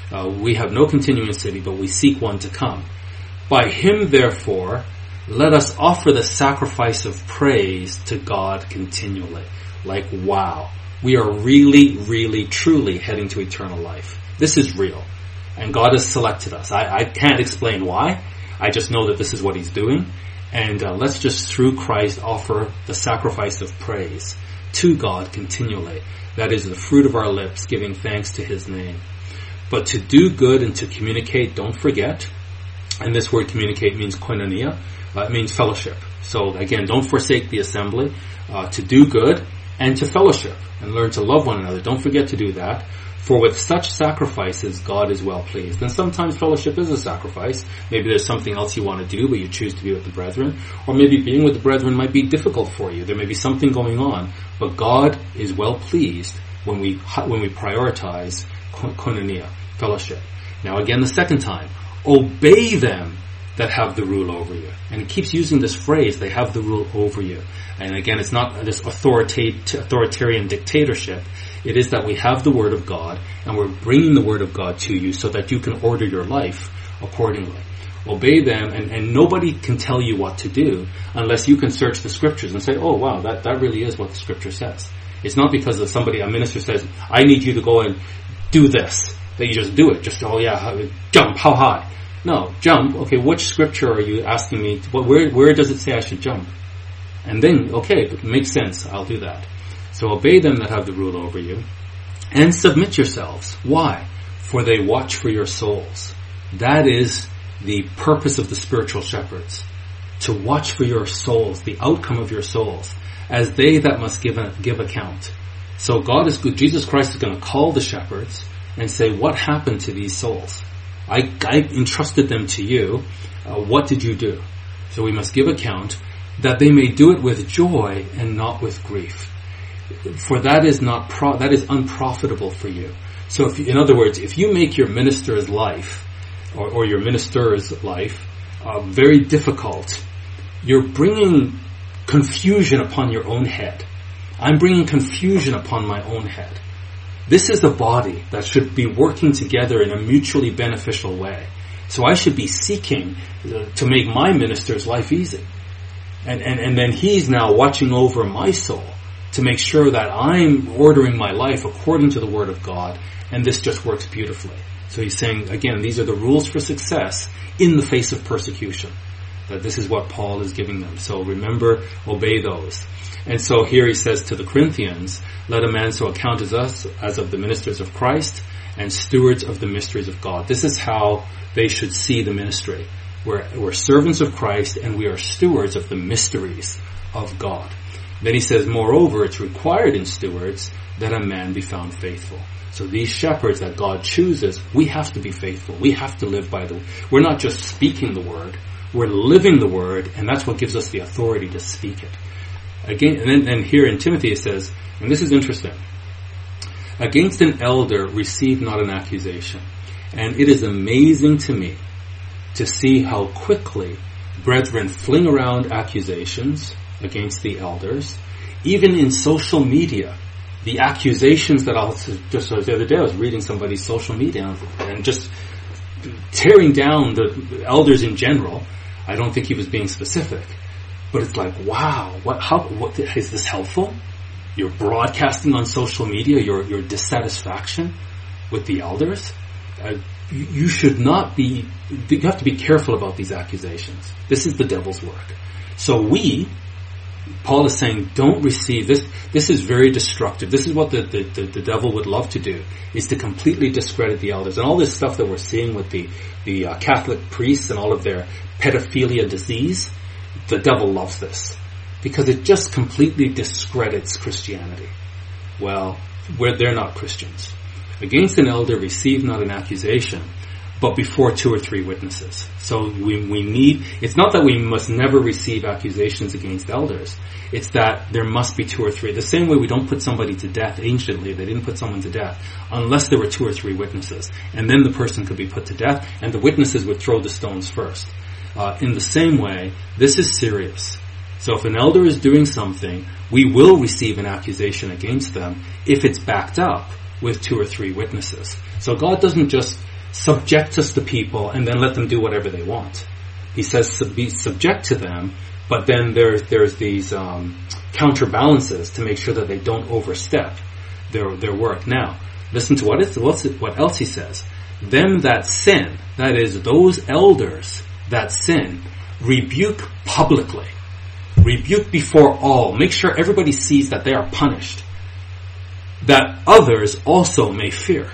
We have no continuing city, but we seek one to come. By him, therefore, let us offer the sacrifice of praise to God continually. Like, wow, we are really, really, truly heading to eternal life. This is real. And God has selected us. I can't explain why. I just know that this is what he's doing. And let's just, through Christ, offer the sacrifice of praise to God continually. That is the fruit of our lips, giving thanks to his name. But to do good and to communicate, don't forget. And this word communicate means koinonia. It means fellowship. So again, don't forsake the assembly. To do good and to fellowship and learn to love one another. Don't forget to do that. For with such sacrifices, God is well pleased. And sometimes fellowship is a sacrifice. Maybe there's something else you want to do, but you choose to be with the brethren. Or maybe being with the brethren might be difficult for you. There may be something going on. But God is well pleased when we prioritize koinonia, fellowship. Now again, the second time, obey them that have the rule over you. And he keeps using this phrase, they have the rule over you. And again, it's not this authoritarian dictatorship. It is that we have the Word of God, and we're bringing the Word of God to you so that you can order your life accordingly. Obey them, and nobody can tell you what to do unless you can search the Scriptures and say, oh wow, that really is what the Scripture says. It's not because of a minister says, I need you to go and do this, that you just do it. Just, oh yeah, jump, how high? No, jump. Okay, which Scripture are you asking me? Where does it say I should jump? And then, okay, it makes sense, I'll do that. So obey them that have the rule over you, and submit yourselves. Why? For they watch for your souls. That is the purpose of the spiritual shepherds. To watch for your souls, the outcome of your souls, as they that must give account. So God is good. Jesus Christ is going to call the shepherds and say, what happened to these souls? I entrusted them to you. What did you do? So we must give account, that they may do it with joy and not with grief. For that is that is unprofitable for you. So in other words, if you make your minister's life, or your minister's life, very difficult, you're bringing confusion upon your own head. I'm bringing confusion upon my own head. This is the body that should be working together in a mutually beneficial way. So I should be seeking to make my minister's life easy. And then he's now watching over my soul to make sure that I'm ordering my life according to the Word of God, and this just works beautifully. So he's saying, again, these are the rules for success in the face of persecution. That this is what Paul is giving them. So remember, obey those. And so here he says to the Corinthians, let a man so account as us as of the ministers of Christ and stewards of the mysteries of God. This is how they should see the ministry. We're servants of Christ, and we are stewards of the mysteries of God. Then he says, moreover, it's required in stewards that a man be found faithful. So these shepherds that God chooses, we have to be faithful. We have to live by we're not just speaking the word, we're living the word, and that's what gives us the authority to speak it. Again, and here in Timothy it says, and this is interesting, against an elder receive not an accusation. And it is amazing to me to see how quickly brethren fling around accusations against the elders. Even in social media, the accusations that just the other day I was reading somebody's social media and just tearing down the elders in general. I don't think he was being specific, but it's like, wow, what is this helpful? You're broadcasting on social media your dissatisfaction with the elders. You should not be. You have to be careful about these accusations. This is the devil's work. So Paul is saying, don't receive this. This is very destructive. This is what the devil would love to do, is to completely discredit the elders. And all this stuff that we're seeing with the Catholic priests and all of their pedophilia disease, the devil loves this because it just completely discredits Christianity. Well, they're not Christians. Against an elder receive not an accusation, but before 2 or 3 witnesses. So we need, it's not that we must never receive accusations against elders. It's that there must be 2 or 3. The same way we don't put somebody to death anciently, they didn't put someone to death unless there were 2 or 3 witnesses. And then the person could be put to death, and the witnesses would throw the stones first. In the same way, this is serious. So if an elder is doing something, we will receive an accusation against them if it's backed up with 2 or 3 witnesses. So God doesn't just subject us to people and then let them do whatever they want. He says to be subject to them, but then there's these counterbalances to make sure that they don't overstep their work. Now, listen to what else he says. Them that sin, that is, those elders that sin, rebuke publicly. Rebuke before all. Make sure everybody sees that they are punished, that others also may fear.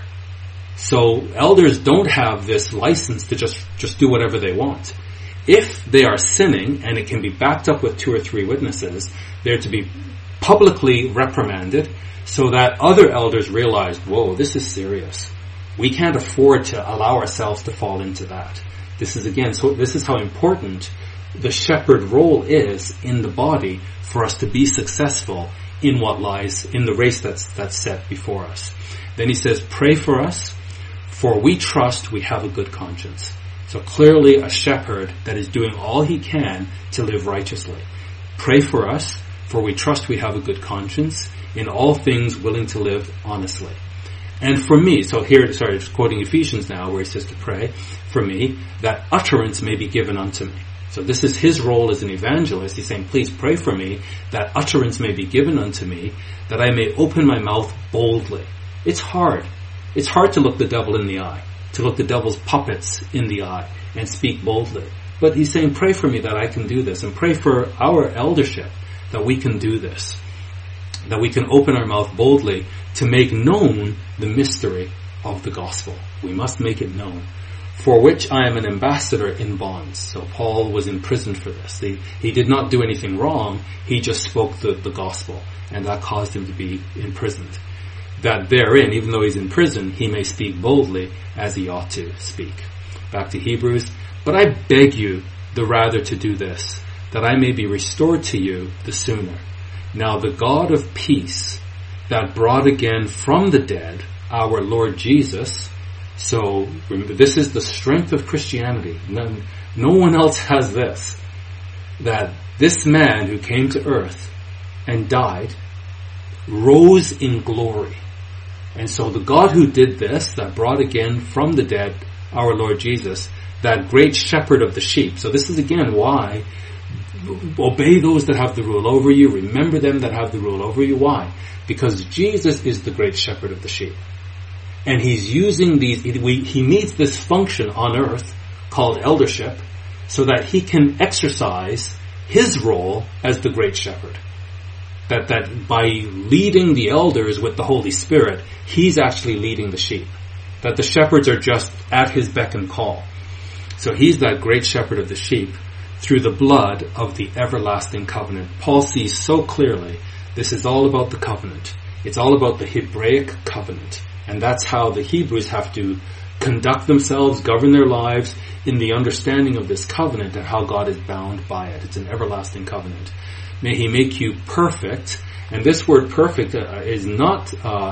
So elders don't have this license to just do whatever they want. If they are sinning, and it can be backed up with 2 or 3 witnesses, they're to be publicly reprimanded so that other elders realize, whoa, this is serious. We can't afford to allow ourselves to fall into that. This is how important the shepherd role is in the body for us to be successful in what lies in the race that's set before us. Then he says, pray for us, for we trust we have a good conscience. So clearly a shepherd that is doing all he can to live righteously. Pray for us, for we trust we have a good conscience, in all things willing to live honestly. And for me, so here, just quoting Ephesians now, where he says to pray, for me, that utterance may be given unto me. So this is his role as an evangelist. He's saying, please pray for me, that utterance may be given unto me, that I may open my mouth boldly. It's hard. It's hard to look the devil in the eye, to look the devil's puppets in the eye and speak boldly. But he's saying, pray for me that I can do this, and pray for our eldership that we can do this, that we can open our mouth boldly to make known the mystery of the gospel. We must make it known. For which I am an ambassador in bonds. So Paul was imprisoned for this. He did not do anything wrong. He just spoke the gospel, and that caused him to be imprisoned. That therein, even though he's in prison, he may speak boldly as he ought to speak. back to Hebrews. But I beg you the rather to do this, that I may be restored to you the sooner. Now the God of peace, that brought again from the dead our Lord Jesus. So remember, this is the strength of Christianity. No one else has this. That this man who came to earth and died rose in glory. And so the God who did this, that brought again from the dead our Lord Jesus, that great shepherd of the sheep. So this is again why obey those that have the rule over you. Remember them that have the rule over you. Why? Because Jesus is the great shepherd of the sheep. And he's using these, he needs this function on earth called eldership so that he can exercise his role as the great shepherd. That by leading the elders with the Holy Spirit, he's actually leading the sheep. That the shepherds are just at his beck and call. So he's that great shepherd of the sheep through the blood of the everlasting covenant. Paul sees so clearly this is all about the covenant. It's all about the Hebraic covenant. And that's how the Hebrews have to conduct themselves, govern their lives in the understanding of this covenant and how God is bound by it. It's an everlasting covenant. May he make you perfect. And this word perfect is not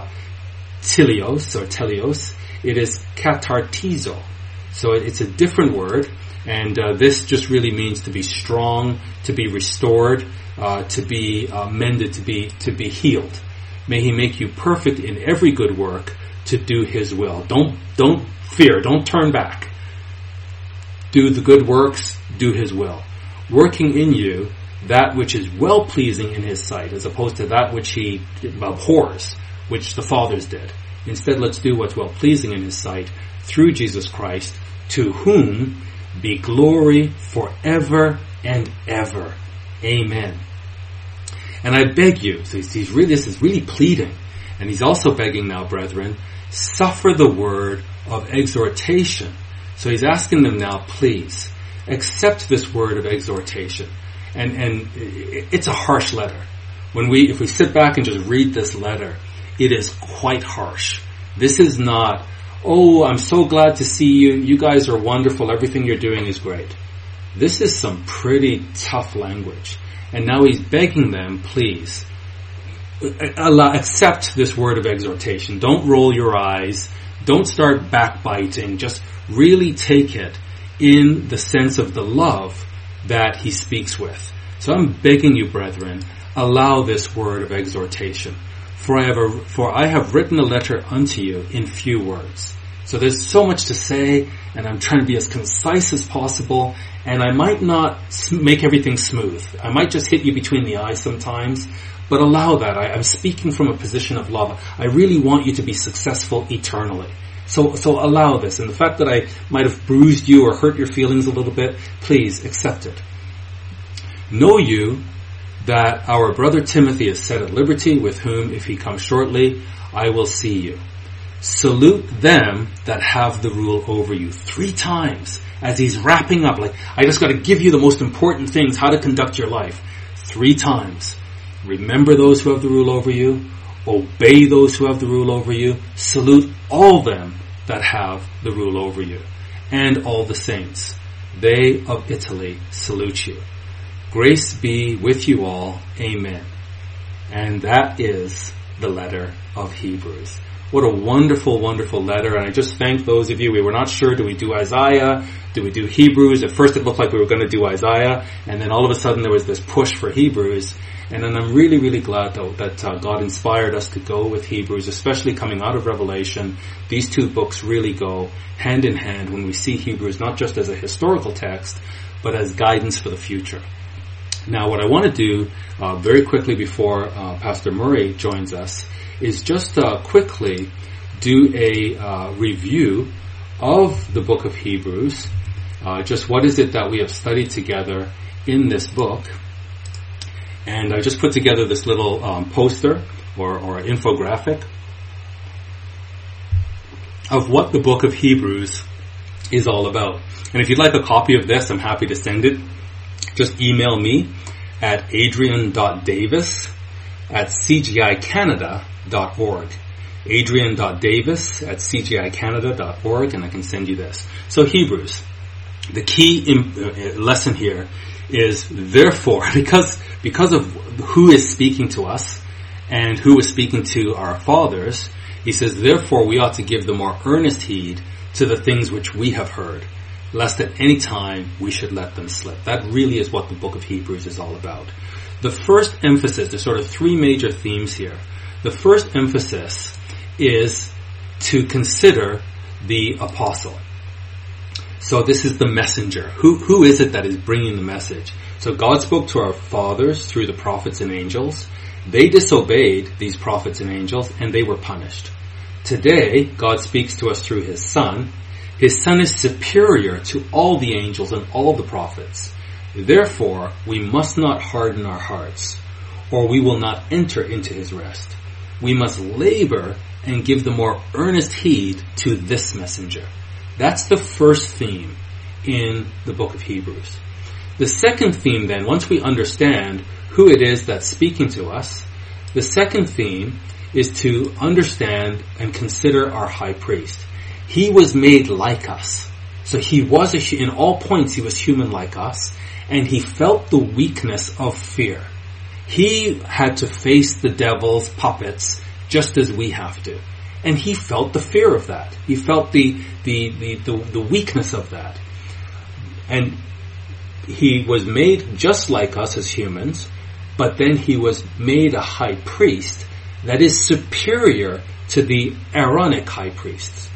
telios or telios. It is katartizo. So it's a different word. And this just really means to be strong, to be restored, to be mended, to be healed. May he make you perfect in every good work to do his will. Don't fear. Don't turn back. Do the good works. Do his will. Working in you that which is well-pleasing in his sight, as opposed to that which he abhors, which the fathers did. Instead, let's do what's well-pleasing in his sight through Jesus Christ, to whom be glory forever and ever. Amen. And I beg you, so this is really pleading, and he's also begging now, brethren, suffer the word of exhortation. So he's asking them now, please, accept this word of exhortation. And it's a harsh letter. If we sit back and just read this letter, it is quite harsh. This is not, oh, I'm so glad to see you. You guys are wonderful. Everything you're doing is great. This is some pretty tough language. And now he's begging them, please, accept this word of exhortation. Don't roll your eyes. Don't start backbiting. Just really take it in the sense of the love that he speaks with. So I'm begging you, brethren, allow this word of exhortation. For I have written a letter unto you in few words. So there's so much to say, and I'm trying to be as concise as possible, and I might not make everything smooth. I might just hit you between the eyes sometimes, but allow that. I'm speaking from a position of love. I really want you to be successful eternally. So allow this. And the fact that I might have bruised you or hurt your feelings a little bit, please accept it. Know you that our brother Timothy is set at liberty, with whom, if he comes shortly, I will see you. Salute them that have the rule over you. 3 times as he's wrapping up. Like, I just got to give you the most important things, how to conduct your life. 3 times. Remember those who have the rule over you. Obey those who have the rule over you. Salute all them that have the rule over you. And all the saints. They of Italy salute you. Grace be with you all. Amen. And that is the letter of Hebrews. What a wonderful, wonderful letter. And I just thank those of you. We were not sure, do we do Isaiah? Do we do Hebrews? At first it looked like we were going to do Isaiah. And then all of a sudden there was this push for Hebrews. And then I'm really, really glad though that God inspired us to go with Hebrews, especially coming out of Revelation. These 2 books really go hand in hand when we see Hebrews not just as a historical text, but as guidance for the future. Now what I want to do very quickly before Pastor Murray joins us is just quickly do a review of the book of Hebrews. Just what is it that we have studied together in this book. And I just put together this little poster or infographic of what the book of Hebrews is all about. And if you'd like a copy of this, I'm happy to send it. Just email me at adrian.davis@cgicanada.org. adrian.davis@cgicanada.org, and I can send you this. So Hebrews. The key lesson here is, therefore, because of who is speaking to us and who is speaking to our fathers, he says, therefore we ought to give the more earnest heed to the things which we have heard, lest at any time we should let them slip. That really is what the book of Hebrews is all about. The first emphasis, there's sort of three major themes here. The first emphasis is to consider the apostle. So this is the messenger. Who is it that is bringing the message? So God spoke to our fathers through the prophets and angels. They disobeyed these prophets and angels, and they were punished. Today, God speaks to us through His Son. His Son is superior to all the angels and all the prophets. Therefore, we must not harden our hearts, or we will not enter into His rest. We must labor and give the more earnest heed to this messenger. That's the first theme in the book of Hebrews. The second theme then, once we understand who it is that's speaking to us, the second theme is to understand and consider our high priest. He was made like us. So he was, in all points, he was human like us, and he felt the weakness of fear. He had to face the devil's puppets just as we have to. And he felt the fear of that. He felt the weakness of that. And he was made just like us as humans, but then he was made a high priest that is superior to the Aaronic high priests.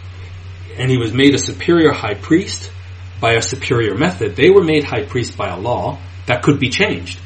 And he was made a superior high priest by a superior method. They were made high priest by a law that could be changed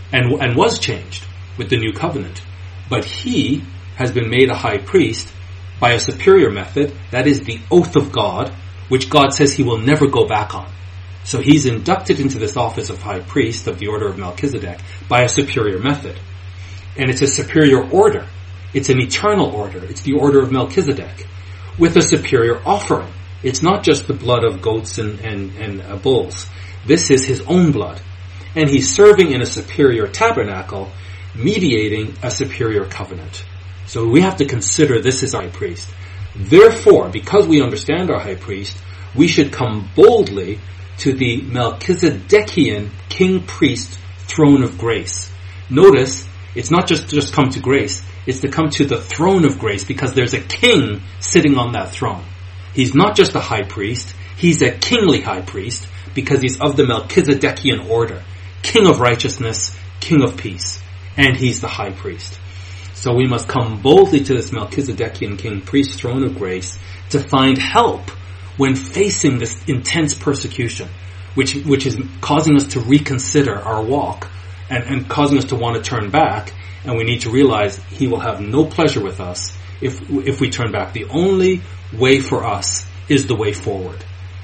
and was changed with the new covenant. But he has been made a high priest by a superior method, that is the oath of God, which God says he will never go back on. So he's inducted into this office of high priest of the order of Melchizedek by a superior method. And it's a superior order. It's an eternal order. It's the order of Melchizedek with a superior offering. It's not just the blood of goats and bulls. This is his own blood. And he's serving in a superior tabernacle, mediating a superior covenant. So we have to consider this is our high priest. Therefore, because we understand our high priest, we should come boldly to the Melchizedekian king-priest throne of grace. Notice, it's not just come to grace, it's to come to the throne of grace because there's a king sitting on that throne. He's not just a high priest, he's a kingly high priest because he's of the Melchizedekian order. King of righteousness, king of peace. And he's the high priest. So we must come boldly to this Melchizedekian king-priest throne of grace to find help when facing this intense persecution, which is causing us to reconsider our walk and causing us to want to turn back. And we need to realize he will have no pleasure with us if we turn back. The only way for us is the way forward.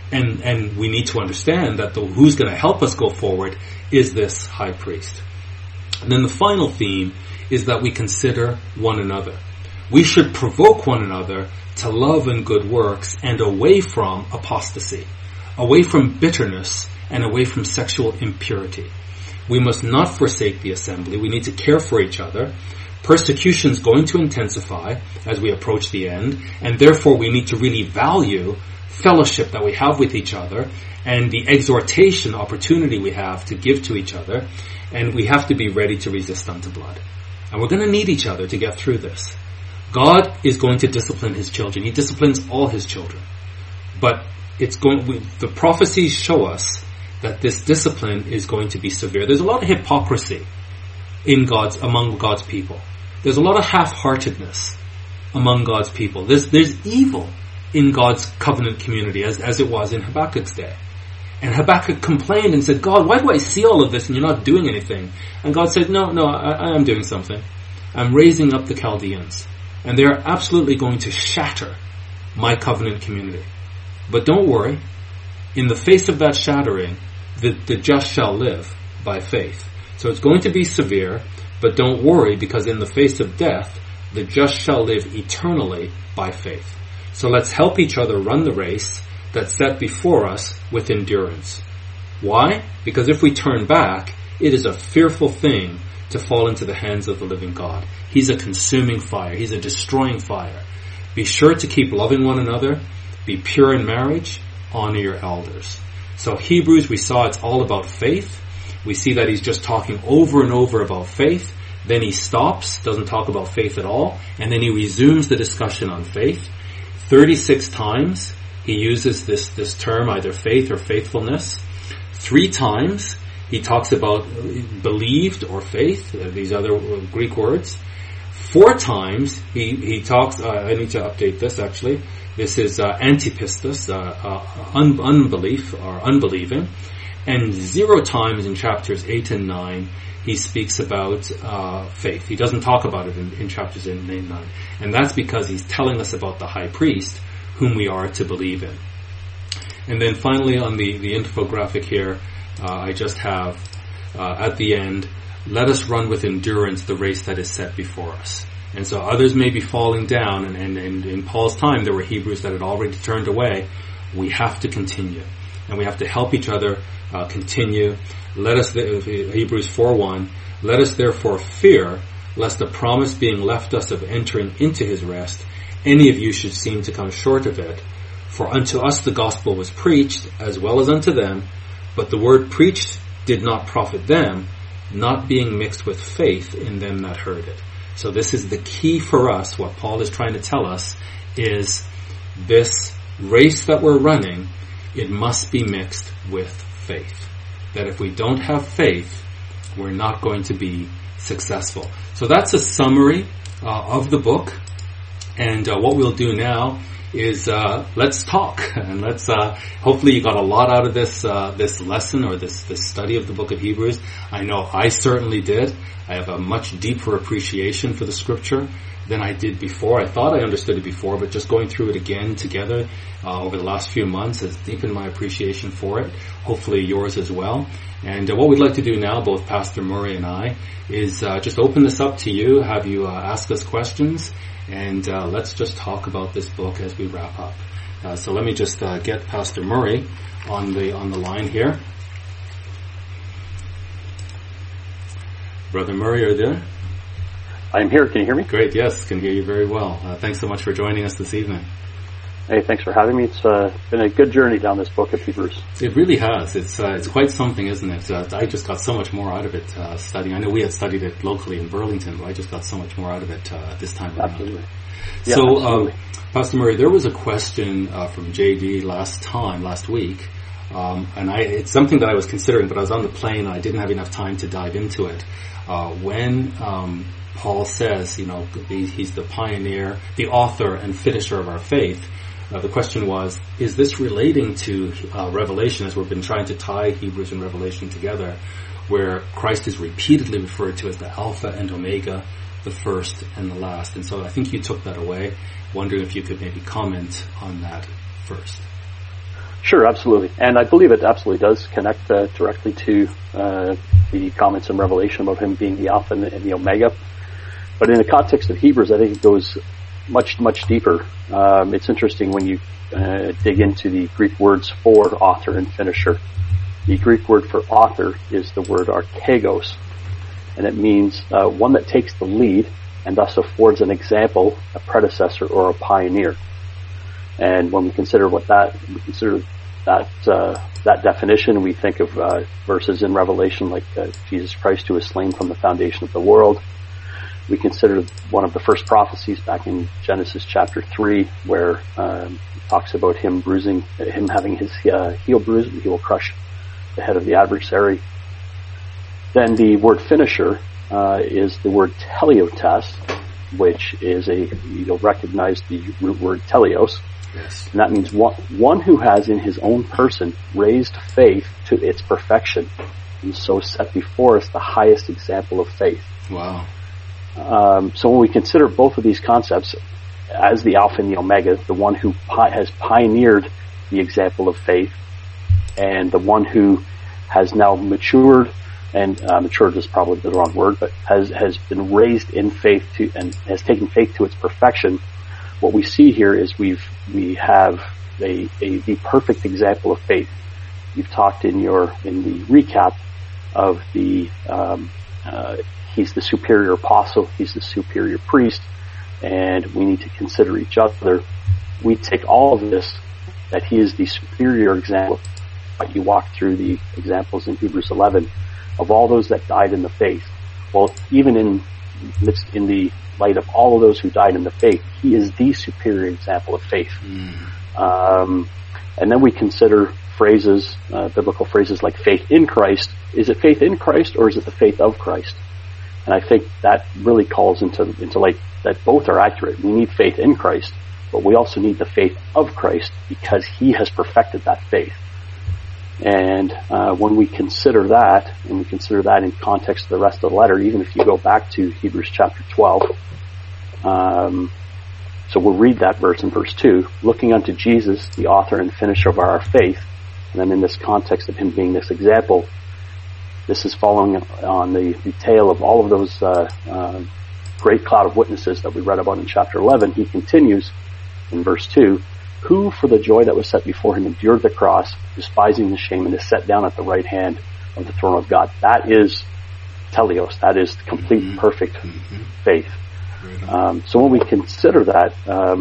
And we need to understand that who's going to help us go forward is this high priest. And then the final theme is that we consider one another. We should provoke one another to love and good works and away from apostasy, away from bitterness, and away from sexual impurity. We must not forsake the assembly. We need to care for each other. Persecution is going to intensify as we approach the end, and therefore we need to really value fellowship that we have with each other and the exhortation opportunity we have to give to each other, and we have to be ready to resist unto blood. And we're going to need each other to get through this. God is going to discipline his children. He disciplines all his children. But the prophecies show us that this discipline is going to be severe. There's a lot of hypocrisy among God's people. There's a lot of half-heartedness among God's people. There's evil in God's covenant community as it was in Habakkuk's day. And Habakkuk complained and said, God, why do I see all of this and you're not doing anything? And God said, no, I am doing something. I'm raising up the Chaldeans. And they are absolutely going to shatter my covenant community. But don't worry. In the face of that shattering, the just shall live by faith. So it's going to be severe, but don't worry, because in the face of death, the just shall live eternally by faith. So let's help each other run the race that's set before us with endurance. Why? Because if we turn back, it is a fearful thing to fall into the hands of the living God. He's a consuming fire. He's a destroying fire. Be sure to keep loving one another. Be pure in marriage. Honor your elders. So Hebrews, we saw it's all about faith. We see that he's just talking over and over about faith. Then he stops, doesn't talk about faith at all, and then he resumes the discussion on faith. 36 times he uses this term, either faith or faithfulness. 3 times he talks about believed or faith, these other Greek words. 4 times he talks, I need to update this actually. This is antipistos, unbelief or unbelieving. And 0 times in chapters 8 and 9 he speaks about faith. He doesn't talk about it in chapters 8 and 9. And that's because he's telling us about the high priest whom we are to believe in. And then finally on the infographic here, I just have at the end, let us run with endurance the race that is set before us. And so others may be falling down, and in Paul's time there were Hebrews that had already turned away. We have to continue. And we have to help each other continue. Let us, Hebrews 4:1, let us therefore fear, lest the promise being left us of entering into his rest, any of you should seem to come short of it. For unto us the gospel was preached, as well as unto them, but the word preached did not profit them, not being mixed with faith in them that heard it. So this is the key for us. What Paul is trying to tell us is this race that we're running, it must be mixed with faith. That if we don't have faith, we're not going to be successful. So that's a summary of the book. And what we'll do now is let's talk, and let's hopefully you got a lot out of this lesson or this study of the book of Hebrews. I know I certainly did. I have a much deeper appreciation for the scripture than I did before. I thought I understood it before, but just going through it again together over the last few months has deepened my appreciation for it. Hopefully yours as well. And what we'd like to do now, both Pastor Murray and I, is just open this up to you, have you ask us questions, and let's just talk about this book as we wrap up. So let me just get Pastor Murray on the line here. Brother Murray, are you there? I'm here. Can you hear me? Great, yes, can hear you very well. Thanks so much for joining us this evening. Hey, thanks for having me. It's been a good journey down this book of Hebrews. It really has. It's quite something, isn't it? I just got so much more out of it studying. I know we had studied it locally in Burlington, but I just got so much more out of it this time around. Absolutely. Yeah, so, absolutely. Pastor Murray, there was a question from JD last week, and it's something that I was considering, but I was on the plane and I didn't have enough time to dive into it. When Paul says, he's the pioneer, the author and finisher of our faith, the question was, is this relating to Revelation, as we've been trying to tie Hebrews and Revelation together, where Christ is repeatedly referred to as the Alpha and Omega, the first and the last? And so I think you took that away. Wondering if you could maybe comment on that first. Sure, absolutely. And I believe it absolutely does connect directly to the comments in Revelation about him being the Alpha and the Omega. But in the context of Hebrews, I think it goes much, much deeper. It's interesting when you dig into the Greek words for author and finisher. The Greek word for author is the word archegos, and it means one that takes the lead and thus affords an example, a predecessor, or a pioneer. And when we consider that definition, we think of verses in Revelation like Jesus Christ who was slain from the foundation of the world. We consider one of the first prophecies back in Genesis chapter 3, where it talks about him having his heel bruised, and he will crush the head of the adversary. Then the word finisher is the word teleotes, which is you'll recognize the root word teleos. Yes. And that means one who has in his own person raised faith to its perfection, and so set before us the highest example of faith. Wow. So when we consider both of these concepts as the Alpha and the Omega, the one who has pioneered the example of faith, and the one who has now matured, and matured is probably the wrong word, but has been raised in faith and has taken faith to its perfection, what we see here is we have the perfect example of faith. You've talked in the recap of the he's the superior apostle, he's the superior priest, and we need to consider each other. We take all of this, that he is the superior example. You walk through the examples in Hebrews 11 of all those that died in the faith. Well, even in the light of all of those who died in the faith, he is the superior example of faith. And then we consider phrases, biblical phrases like faith in Christ. Is it faith in Christ, or is it the faith of Christ? And I think that really calls into light that both are accurate. We need faith in Christ, but we also need the faith of Christ because he has perfected that faith. And when we consider that, and we consider that in context of the rest of the letter, even if you go back to Hebrews chapter 12, so we'll read that verse in verse 2, looking unto Jesus, the author and finisher of our faith, and then in this context of him being this example, this is following on the tale of all of those great cloud of witnesses that we read about in chapter 11. He continues in verse 2, who for the joy that was set before him endured the cross, despising the shame, and is set down at the right hand of the throne of God. That is teleos. That is complete, perfect faith. So when we consider that,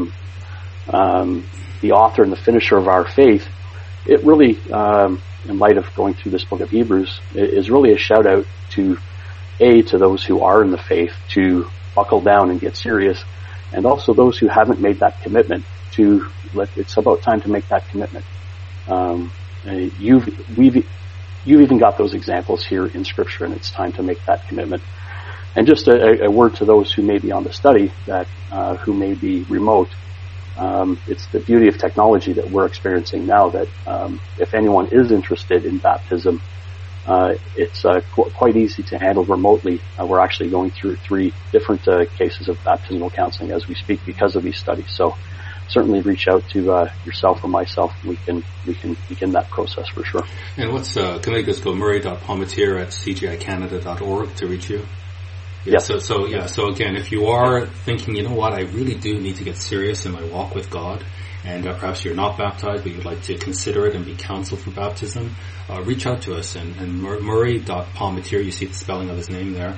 the author and the finisher of our faith, it really, in light of going through this book of Hebrews, is really a shout out to those who are in the faith to buckle down and get serious, and also those who haven't made that commitment it's about time to make that commitment. You've even got those examples here in Scripture, and it's time to make that commitment. And just a word to those who may be on the study, that who may be remote. It's the beauty of technology that we're experiencing now, that if anyone is interested in baptism, it's quite easy to handle remotely. We're actually going through 3 different cases of baptismal counseling as we speak because of these studies. So certainly reach out to yourself or myself. We can begin that process for sure. And what's can I just go murray.palmetier@cgicanada.org to reach you? Yeah, yes. So again, if you are thinking, you know what, I really do need to get serious in my walk with God, and perhaps you're not baptized, but you'd like to consider it and be counseled for baptism, reach out to us. And Murray.Palmetier, you see the spelling of his name there,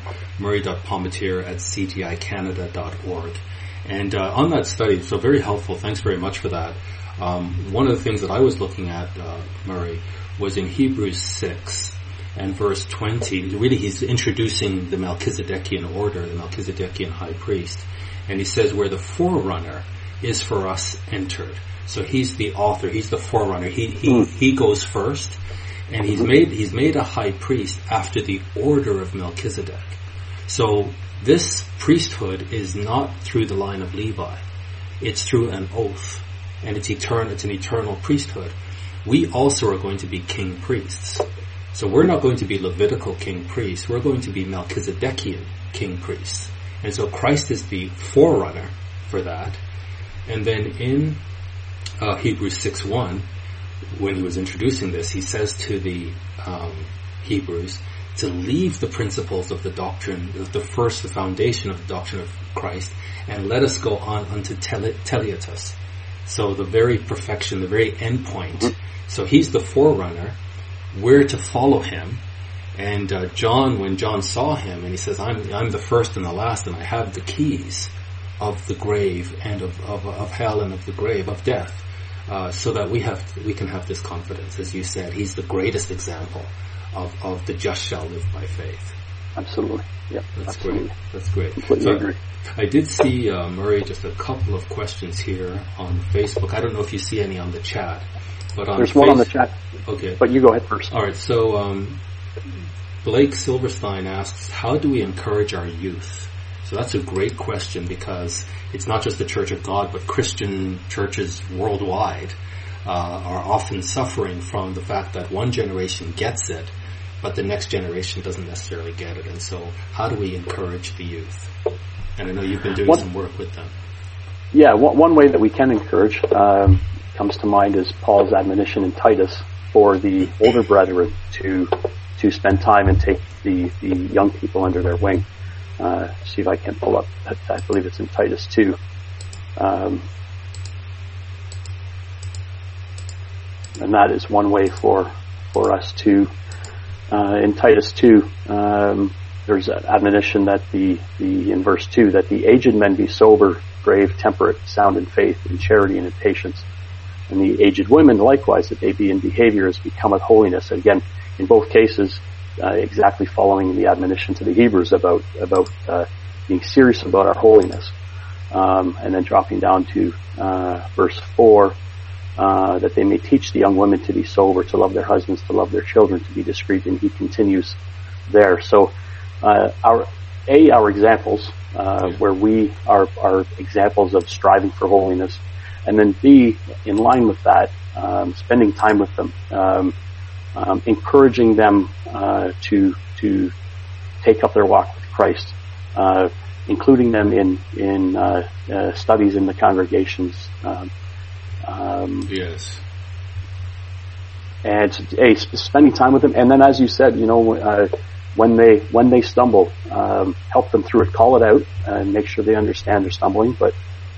Murray.Palmetier@cgicanada.org. And on that study, so very helpful, thanks very much for that. One of the things that I was looking at, Murray, was in Hebrews 6 and verse 20. Really, he's introducing the Melchizedekian order, the Melchizedekian high priest. And he says where the forerunner is for us entered. So he's the author, he's the forerunner. He goes first, and he's made a high priest after the order of Melchizedek. So this priesthood is not through the line of Levi. It's through an oath, and it's an eternal priesthood. We also are going to be king priests. So we're not going to be Levitical king priests. We're going to be Melchizedekian king priests. And so Christ is the forerunner for that. And then in Hebrews 6:1, when he was introducing this, he says to the Hebrews to leave the principles of the doctrine, the foundation of the doctrine of Christ, and let us go on unto Teleotus. So the very perfection, the very end point. So he's the forerunner. We're to follow him. And John, when John saw him, and he says, I'm the first and the last, and I have the keys of the grave and of hell and of the grave, of death, so that we can have this confidence. As you said, he's the greatest example of the just shall live by faith. Absolutely. Yeah. That's great. That's great. Completely agree. I did see, Murray, just a couple of questions here on Facebook. I don't know if you see any on the chat, but there's one on the chat. Okay. But you go ahead first. All right. So, Blake Silverstein asks, how do we encourage our youth? So that's a great question, because it's not just the Church of God, but Christian churches worldwide are often suffering from the fact that one generation gets it, but the next generation doesn't necessarily get it. And so how do we encourage the youth? And I know you've been doing some work with them. Yeah, one way that we can encourage comes to mind is Paul's admonition in Titus for the older brethren to spend time and take the young people under their wing. See if I can pull up. I believe it's in Titus 2. And that is one way for us to, in Titus 2, there's an admonition that in verse 2, that the aged men be sober, grave, temperate, sound in faith, in charity, and in patience. And the aged women, likewise, that they be in behavior as becometh holiness. And again, in both cases, exactly following the admonition to the Hebrews about being serious about our holiness. And then dropping down to verse 4, that they may teach the young women to be sober, to love their husbands, to love their children, to be discreet. And he continues there. So our examples, where we are examples of striving for holiness, and then B, in line with that, spending time with them, encouraging them to take up their walk with Christ, including them in studies in the congregations. Yes. And spending time with them, and then, as you said, when they stumble, help them through it, call it out, and make sure they understand they're stumbling, but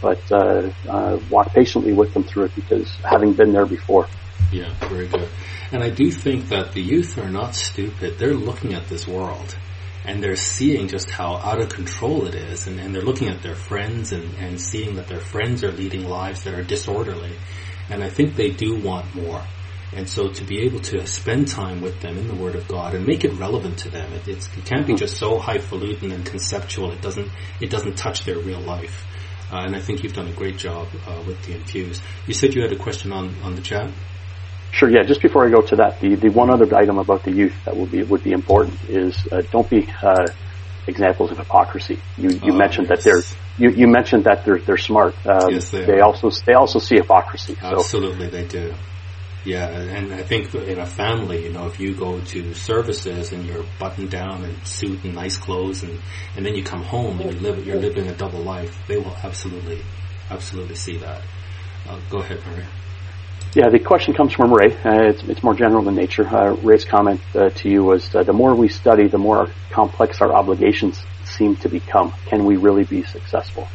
walk patiently with them through it, because having been there before. Yeah, very good. And I do think that the youth are not stupid. They're looking at this world, and they're seeing just how out of control it is, and they're looking at their friends and seeing that their friends are leading lives that are disorderly, and I think they do want more. And so to be able to spend time with them in the Word of God and make it relevant to them, it can't be just so highfalutin and conceptual. It doesn't touch their real life. And I think you've done a great job with the Infuse. You said you had a question on the chat? Sure, yeah. Just before I go to that, the one other item about the youth that would be important is don't be examples of hypocrisy. You mentioned that you mentioned that they're smart. Yes, they also see hypocrisy. Absolutely, they do. Yeah, and I think in a family, if you go to services and you're buttoned down and suit and nice clothes, and then you come home and you're living a double life, they will absolutely see that. Go ahead, Murray. Yeah, the question comes from Ray. It's more general in nature. Ray's comment to you was, the more we study, the more complex our obligations seem to become. Can we really be successful?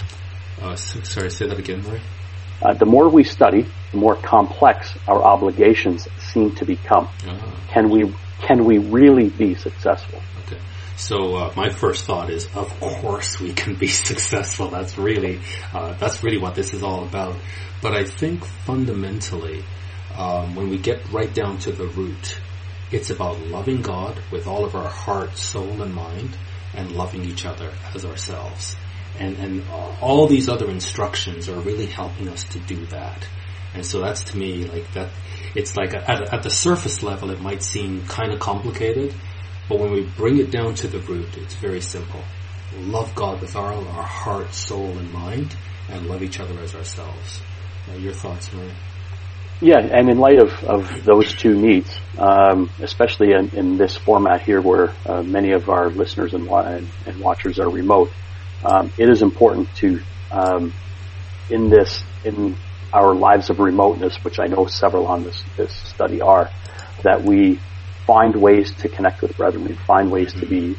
Sorry, say that again, Murray. The more we study, the more complex our obligations seem to become. Can we really be successful? Okay. So my first thought is, of course we can be successful. That's really what this is all about. But I think fundamentally, when we get right down to the root, it's about loving God with all of our heart, soul, and mind, and loving each other as ourselves. And all these other instructions are really helping us to do that. And so that's, to me, like that. It's like at the surface level, it might seem kind of complicated, but when we bring it down to the root, it's very simple. Love God with all our heart, soul, and mind, and love each other as ourselves. Your thoughts, Murray? Yeah, and in light of those two needs, especially in this format here where many of our listeners and watchers are remote, it is important to, in our lives of remoteness, which I know several on this study are, that we find ways to connect with brethren. We find ways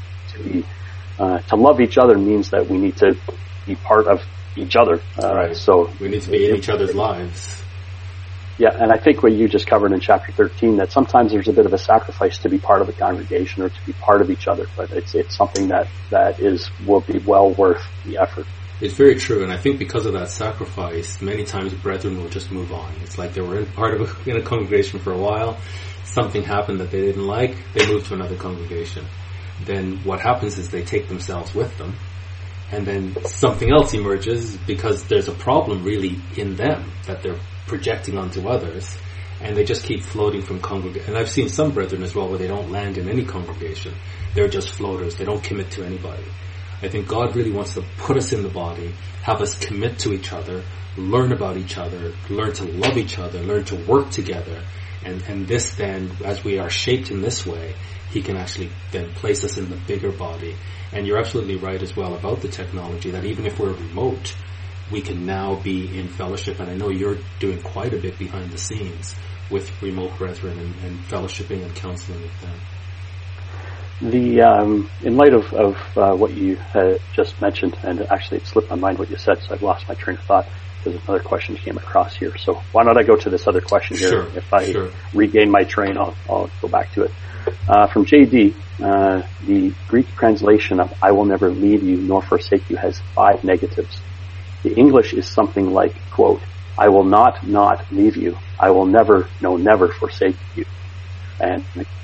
to love each other means that we need to be part of each other. Right. So we need to be in each other's lives. Yeah, and I think what you just covered in chapter 13, that sometimes there's a bit of a sacrifice to be part of the congregation or to be part of each other, but it's something that will be well worth the effort. It's very true, and I think because of that sacrifice, many times brethren will just move on. It's like they were in a congregation for a while, something happened that they didn't like, they moved to another congregation. Then what happens is they take themselves with them, and then something else emerges because there's a problem really in them that they're projecting onto others, and they just keep floating from congregation. And I've seen some brethren as well where they don't land in any congregation. They're just floaters. They don't commit to anybody. I think God really wants to put us in the body, have us commit to each other, learn about each other, learn to love each other, learn to work together. And this then, as we are shaped in this way, He can actually then place us in the bigger body. And you're absolutely right as well about the technology, that even if we're remote, we can now be in fellowship. And I know you're doing quite a bit behind the scenes with remote brethren and fellowshipping and counseling with them. In light of what you had just mentioned, and actually it slipped my mind what you said, so I've lost my train of thought because another question came across here. So why don't I go to this other question here? Sure, if I regain my train, I'll go back to it. From JD, the Greek translation of "I will never leave you nor forsake you" has 5 negatives. The English is something like, quote, "I will not leave you. I will never, no, never forsake you." And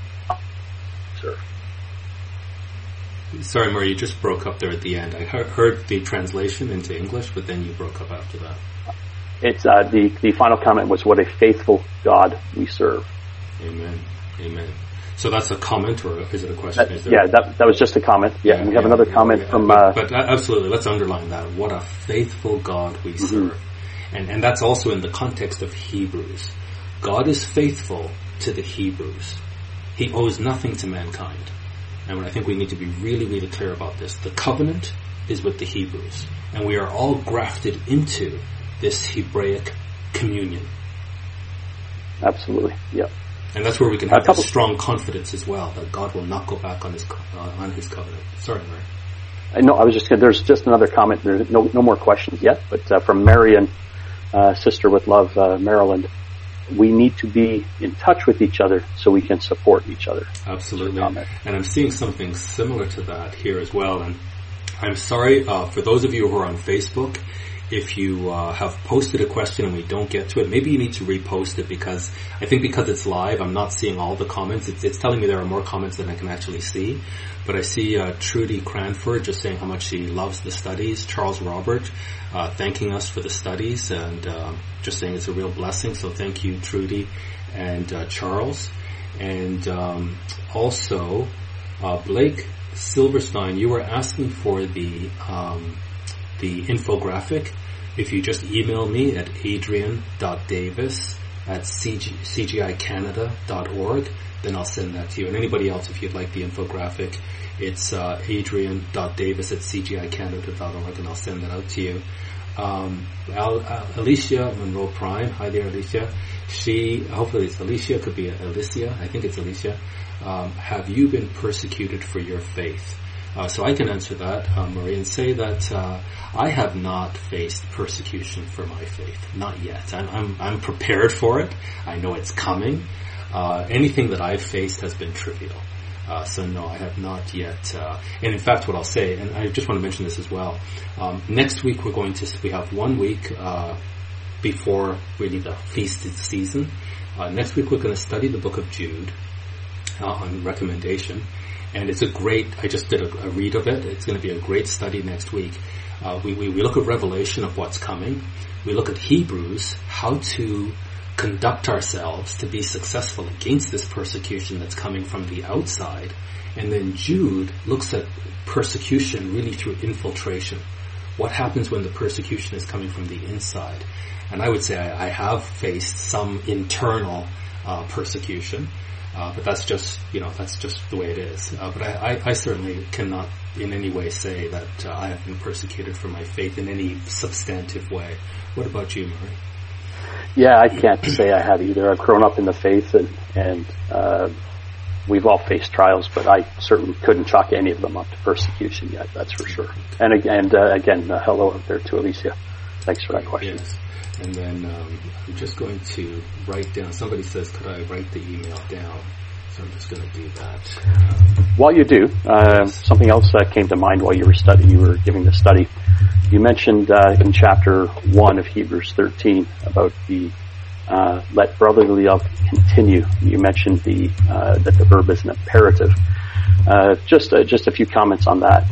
sorry, Murray, you just broke up there at the end. I heard the translation into English, but then you broke up after that. It's the final comment was, "What a faithful God we serve." Amen. Amen. So that's a comment, or is it a question? That was just a comment. Yeah, and we have another comment from... But absolutely, let's underline that. What a faithful God we serve. And that's also in the context of Hebrews. God is faithful to the Hebrews. He owes nothing to mankind. And I think we need to be really, really clear about this. The covenant is with the Hebrews. And we are all grafted into this Hebraic communion. Absolutely, yeah. And that's where we can have a strong confidence as well, that God will not go back on his covenant. Sorry, Mary. No, I was just there's just another comment. There's no more questions yet, but from Marion, Sister with Love, Maryland, we need to be in touch with each other so we can support each other. Absolutely. And I'm seeing something similar to that here as well. And I'm sorry, for those of you who are on Facebook, if you have posted a question and we don't get to it, maybe you need to repost it, because I think because it's live, I'm not seeing all the comments. It's telling me there are more comments than I can actually see. But I see Trudy Cranford just saying how much she loves the studies. Charles Robert thanking us for the studies and just saying it's a real blessing. So thank you, Trudy and Charles. And also Blake Silverstein, you were asking for the infographic. If you just email me at adrian.davis@cgicanada.org, then I'll send that to you. And anybody else, if you'd like the infographic, it's adrian.davis@cgicanada.org, and I'll send that out to you. Alicia Monroe Prime, hi there, Alicia. Hopefully it's Alicia, could be Alicia, I think it's Alicia. Have you been persecuted for your faith? So I can answer that, Marie, and say that I have not faced persecution for my faith. Not yet. I'm prepared for it. I know it's coming. Anything that I've faced has been trivial. So no, I have not yet. And in fact, what I'll say, and I just want to mention this as well. Next week we have 1 week before really the feast season. Next week we're going to study the book of Jude on recommendation. And it's I just did a read of it. It's going to be a great study next week. We look at Revelation of what's coming. We look at Hebrews, how to conduct ourselves to be successful against this persecution that's coming from the outside. And then Jude looks at persecution really through infiltration. What happens when the persecution is coming from the inside? And I would say I have faced some internal persecution. But that's just the way it is. But I certainly cannot in any way say that I have been persecuted for my faith in any substantive way. What about you, Murray? Yeah, I can't say I have either. I've grown up in the faith, and we've all faced trials, but I certainly couldn't chalk any of them up to persecution yet, that's for sure. And again, hello out there to Alicia. Thanks for that question. Yes. And then I'm just going to write down, somebody says, could I write the email down? So I'm just going to do that. While you do, something else came to mind while you were giving the study. You mentioned in chapter 1 of Hebrews 13 about the let brotherly love continue. You mentioned that the verb is an imperative. Just a few comments on that.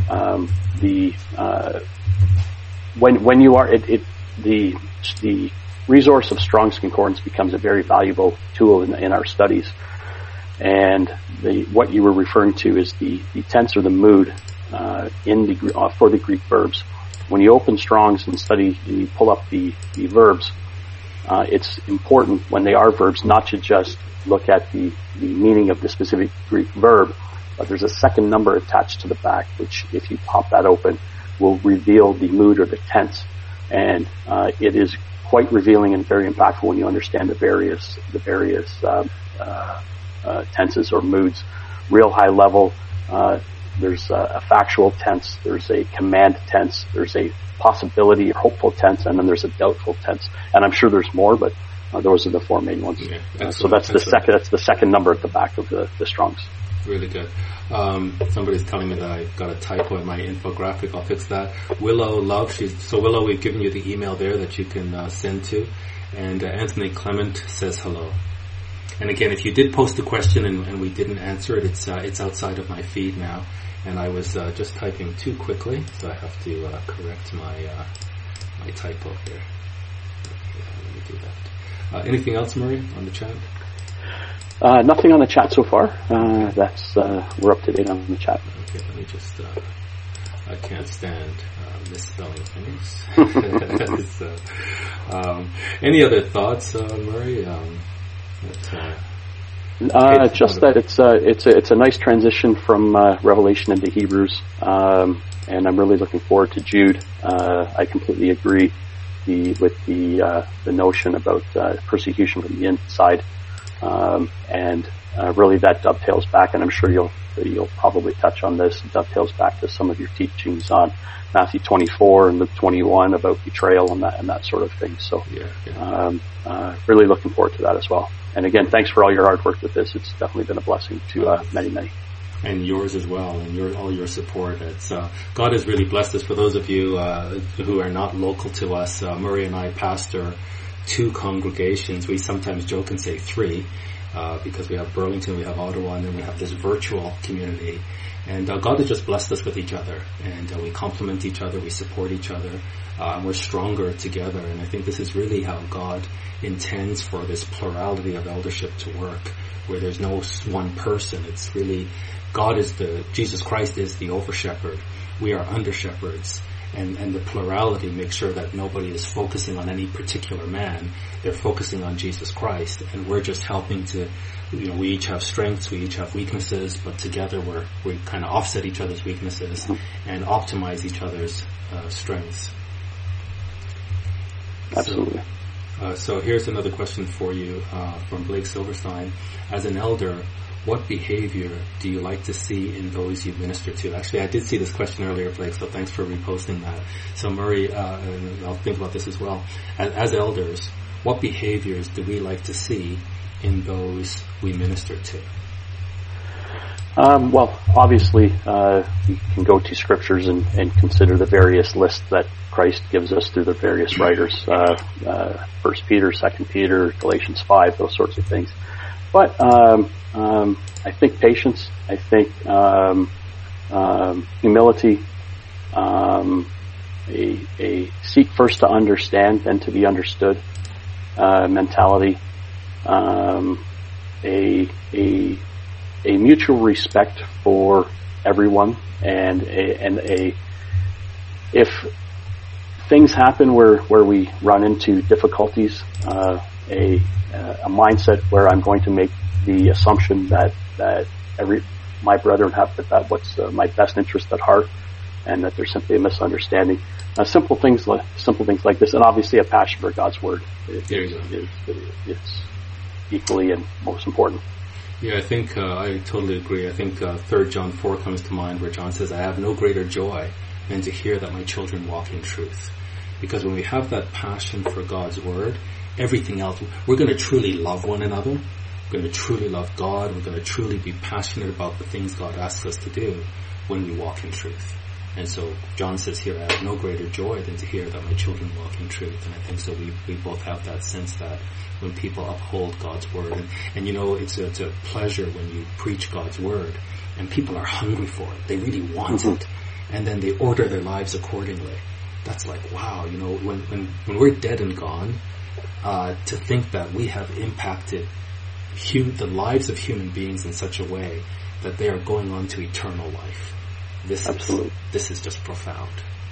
When you are the resource of Strong's Concordance becomes a very valuable tool in our studies. And what you were referring to is the tense or the mood for the Greek verbs. When you open Strong's and study and you pull up the verbs, it's important when they are verbs not to just look at the meaning of the specific Greek verb, but there's a second number attached to the back, which if you pop that open, will reveal the mood or the tense. And it is quite revealing and very impactful when you understand the various tenses or moods. Real high level, there's a factual tense, there's a command tense, there's a possibility or hopeful tense, and then there's a doubtful tense. And I'm sure there's more, but those are the four main ones. Yeah, so that's the second number at the back of the Strong's. Really good. Somebody's telling me that I got a typo in my infographic. I'll fix that. Willow Love. Willow, we've given you the email there that you can send to. And Anthony Clement says hello. And again, if you did post a question and we didn't answer it, it's outside of my feed now. And I was just typing too quickly, so I have to correct my typo here. Okay, let me do that. Anything else, Murray, on the chat? Nothing on the chat so far. We're up to date on the chat. Okay, let me just. I can't stand misspelling things. Any other thoughts, Murray? Just that it's a nice transition from Revelation into Hebrews, and I'm really looking forward to Jude. I completely agree with the notion about persecution from the inside, and really that dovetails back, and I'm sure you'll probably touch on this. Dovetails back to some of your teachings on Matthew 24 and Luke 21 about betrayal and that sort of thing. So, really looking forward to that as well. And again, thanks for all your hard work with this. It's definitely been a blessing to many. And yours as well, and all your support. It's God has really blessed us. For those of you who are not local to us, Murray and I pastor 2 congregations. We sometimes joke and say 3, because we have Burlington, we have Ottawa, and then we have this virtual community. And God has just blessed us with each other, and we complement each other, we support each other, and we're stronger together. And I think this is really how God intends for this plurality of eldership to work, where there's no one person. It's really Jesus Christ is the over shepherd. We are under shepherds. And the plurality makes sure that nobody is focusing on any particular man. They're focusing on Jesus Christ, and we're just helping to, we each have strengths, we each have weaknesses, but together we kind of offset each other's weaknesses and optimize each other's strengths. Absolutely. So here's another question for you from Blake Silverstein. As an elder, what behavior do you like to see in those you minister to? Actually, I did see this question earlier, Blake, so thanks for reposting that. So Murray, and I'll think about this as well. As elders, what behaviors do we like to see in those we minister to? Well, obviously, we can go to scriptures and consider the various lists that Christ gives us through the various writers. 1 Peter, 2 Peter, Galatians 5, those sorts of things. But I think patience, I think humility, a seek first to understand, then to be understood mentality, a mutual respect for everyone, and if things happen where we run into difficulties, a mindset where I'm going to make the assumption that my brethren have what's my best interest at heart, and that there's simply a misunderstanding. Simple things like this, and obviously a passion for God's word is equally and most important. Yeah, I think I totally agree. I think 3 John 4 comes to mind, where John says, I have no greater joy than to hear that my children walk in truth. Because when we have that passion for God's word, everything else, we're going to truly love one another. We're going to truly love God. We're going to truly be passionate about the things God asks us to do when we walk in truth. And so John says here, I have no greater joy than to hear that my children walk in truth. And I think so we both have that sense that when people uphold God's word, and it's a pleasure when you preach God's word and people are hungry for it. They really want it. And then they order their lives accordingly. That's like, wow, when we're dead and gone, to think that we have impacted the lives of human beings in such a way that they are going on to eternal life. This is just profound.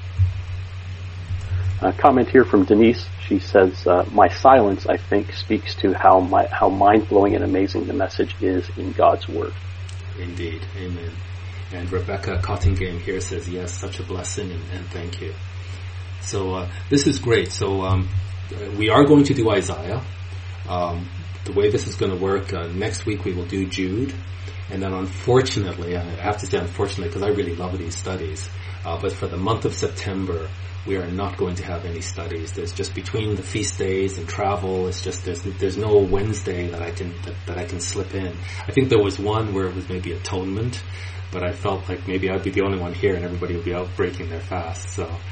A comment here from Denise. She says, my silence, I think, speaks to how mind-blowing and amazing the message is in God's word. Indeed. Amen. And Rebecca Cottingham here says, yes, such a blessing, and thank you. So this is great. So we are going to do Isaiah. the way this is going to work, next week we will do Jude. And then unfortunately, I have to say unfortunately because I really love these studies, but for the month of September, we are not going to have any studies. There's just between the feast days and travel, it's just there's no Wednesday that I can slip in. I think there was one where it was maybe atonement, but I felt like maybe I'd be the only one here and everybody would be out breaking their fast.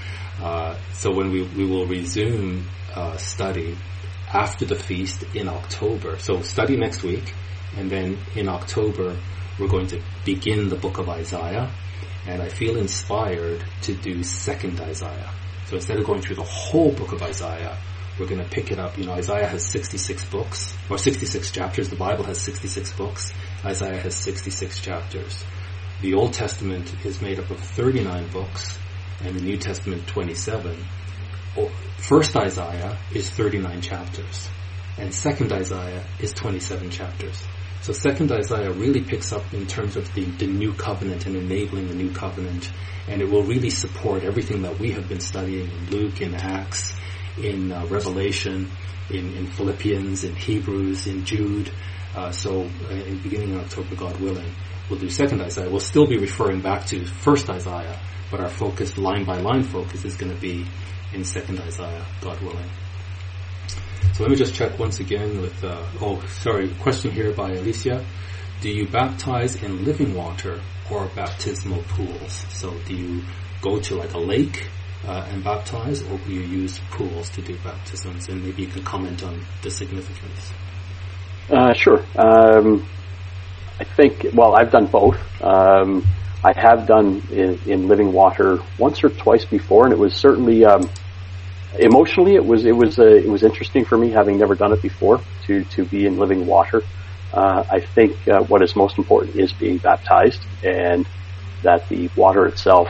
So when we will resume study after the feast in October. So study next week, and then in October we're going to begin the book of Isaiah, and I feel inspired to do 2nd Isaiah. So instead of going through the whole book of Isaiah, we're going to pick it up. Isaiah has 66 books, or 66 chapters. The Bible has 66 books. Isaiah has 66 chapters. The Old Testament is made up of 39 books, and the New Testament 27. First Isaiah is 39 chapters, and 2nd Isaiah is 27 chapters. So 2nd Isaiah really picks up in terms of the new covenant and enabling the new covenant, and it will really support everything that we have been studying in Luke, in Acts, in Revelation, in Philippians, in Hebrews, in Jude. So in the beginning of October, God willing, we'll do 2nd Isaiah. We'll still be referring back to 1st Isaiah, but our focus, line by line focus, is going to be in 2nd Isaiah, God willing. So let me just check once again with, question here by Alicia. Do you baptize in living water or baptismal pools? So do you go to like a lake and baptize, or do you use pools to do baptisms? And maybe you can comment on the significance. Sure. I think, I've done both. I have done in living water once or twice before, and it was certainly, emotionally, it was interesting for me, having never done it before, to be in living water. I think what is most important is being baptized, and that the water itself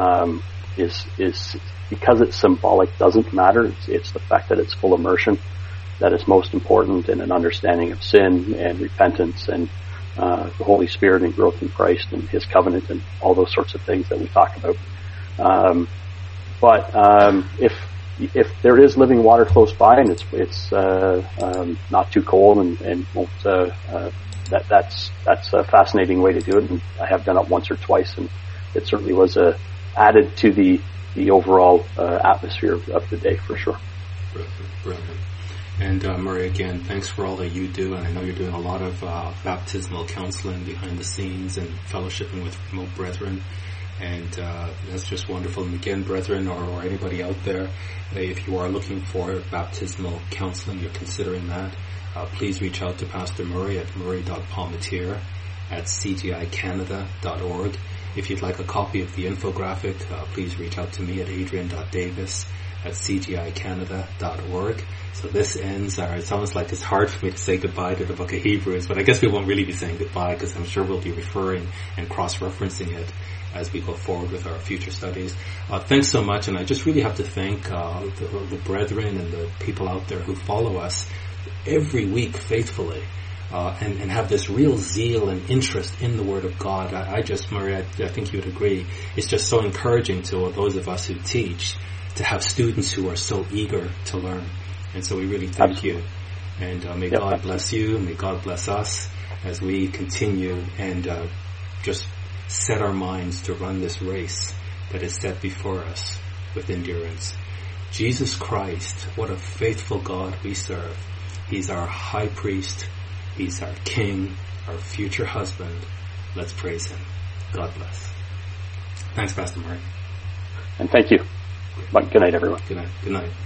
is because it's symbolic, doesn't matter. It's the fact that it's full immersion that is most important, and an understanding of sin and repentance and the Holy Spirit and growth in Christ and His covenant and all those sorts of things that we talk about. If there is living water close by and it's not too cold and won't, that's a fascinating way to do it. And I have done it once or twice, and it certainly was added to the overall atmosphere of the day, for sure. Brilliant. And Murray, again, thanks for all that you do, and I know you're doing a lot of baptismal counseling behind the scenes and fellowshipping with remote brethren, and that's just wonderful. And again, brethren, or anybody out there, if you are looking for baptismal counseling, you're considering that, please reach out to Pastor Murray at murray.palmetier@cgicanada.org. If you'd like a copy of the infographic, please reach out to me at adrian.davis@cgicanada.org. So this ends it's almost like it's hard for me to say goodbye to the book of Hebrews, but I guess we won't really be saying goodbye, because I'm sure we'll be referring and cross-referencing it as we go forward with our future studies. Thanks so much, and I just really have to thank the brethren and the people out there who follow us every week faithfully, and have this real zeal and interest in the Word of God. Murray, I think you would agree, it's just so encouraging to those of us who teach to have students who are so eager to learn. And so we really thank you. And may God bless you, may God bless us as we continue and just set our minds to run this race that is set before us with endurance. Jesus Christ, what a faithful God we serve. He's our high priest. He's our king, our future husband. Let's praise Him. God bless. Thanks, Pastor Murray. And thank you. Good night, everyone. Good night.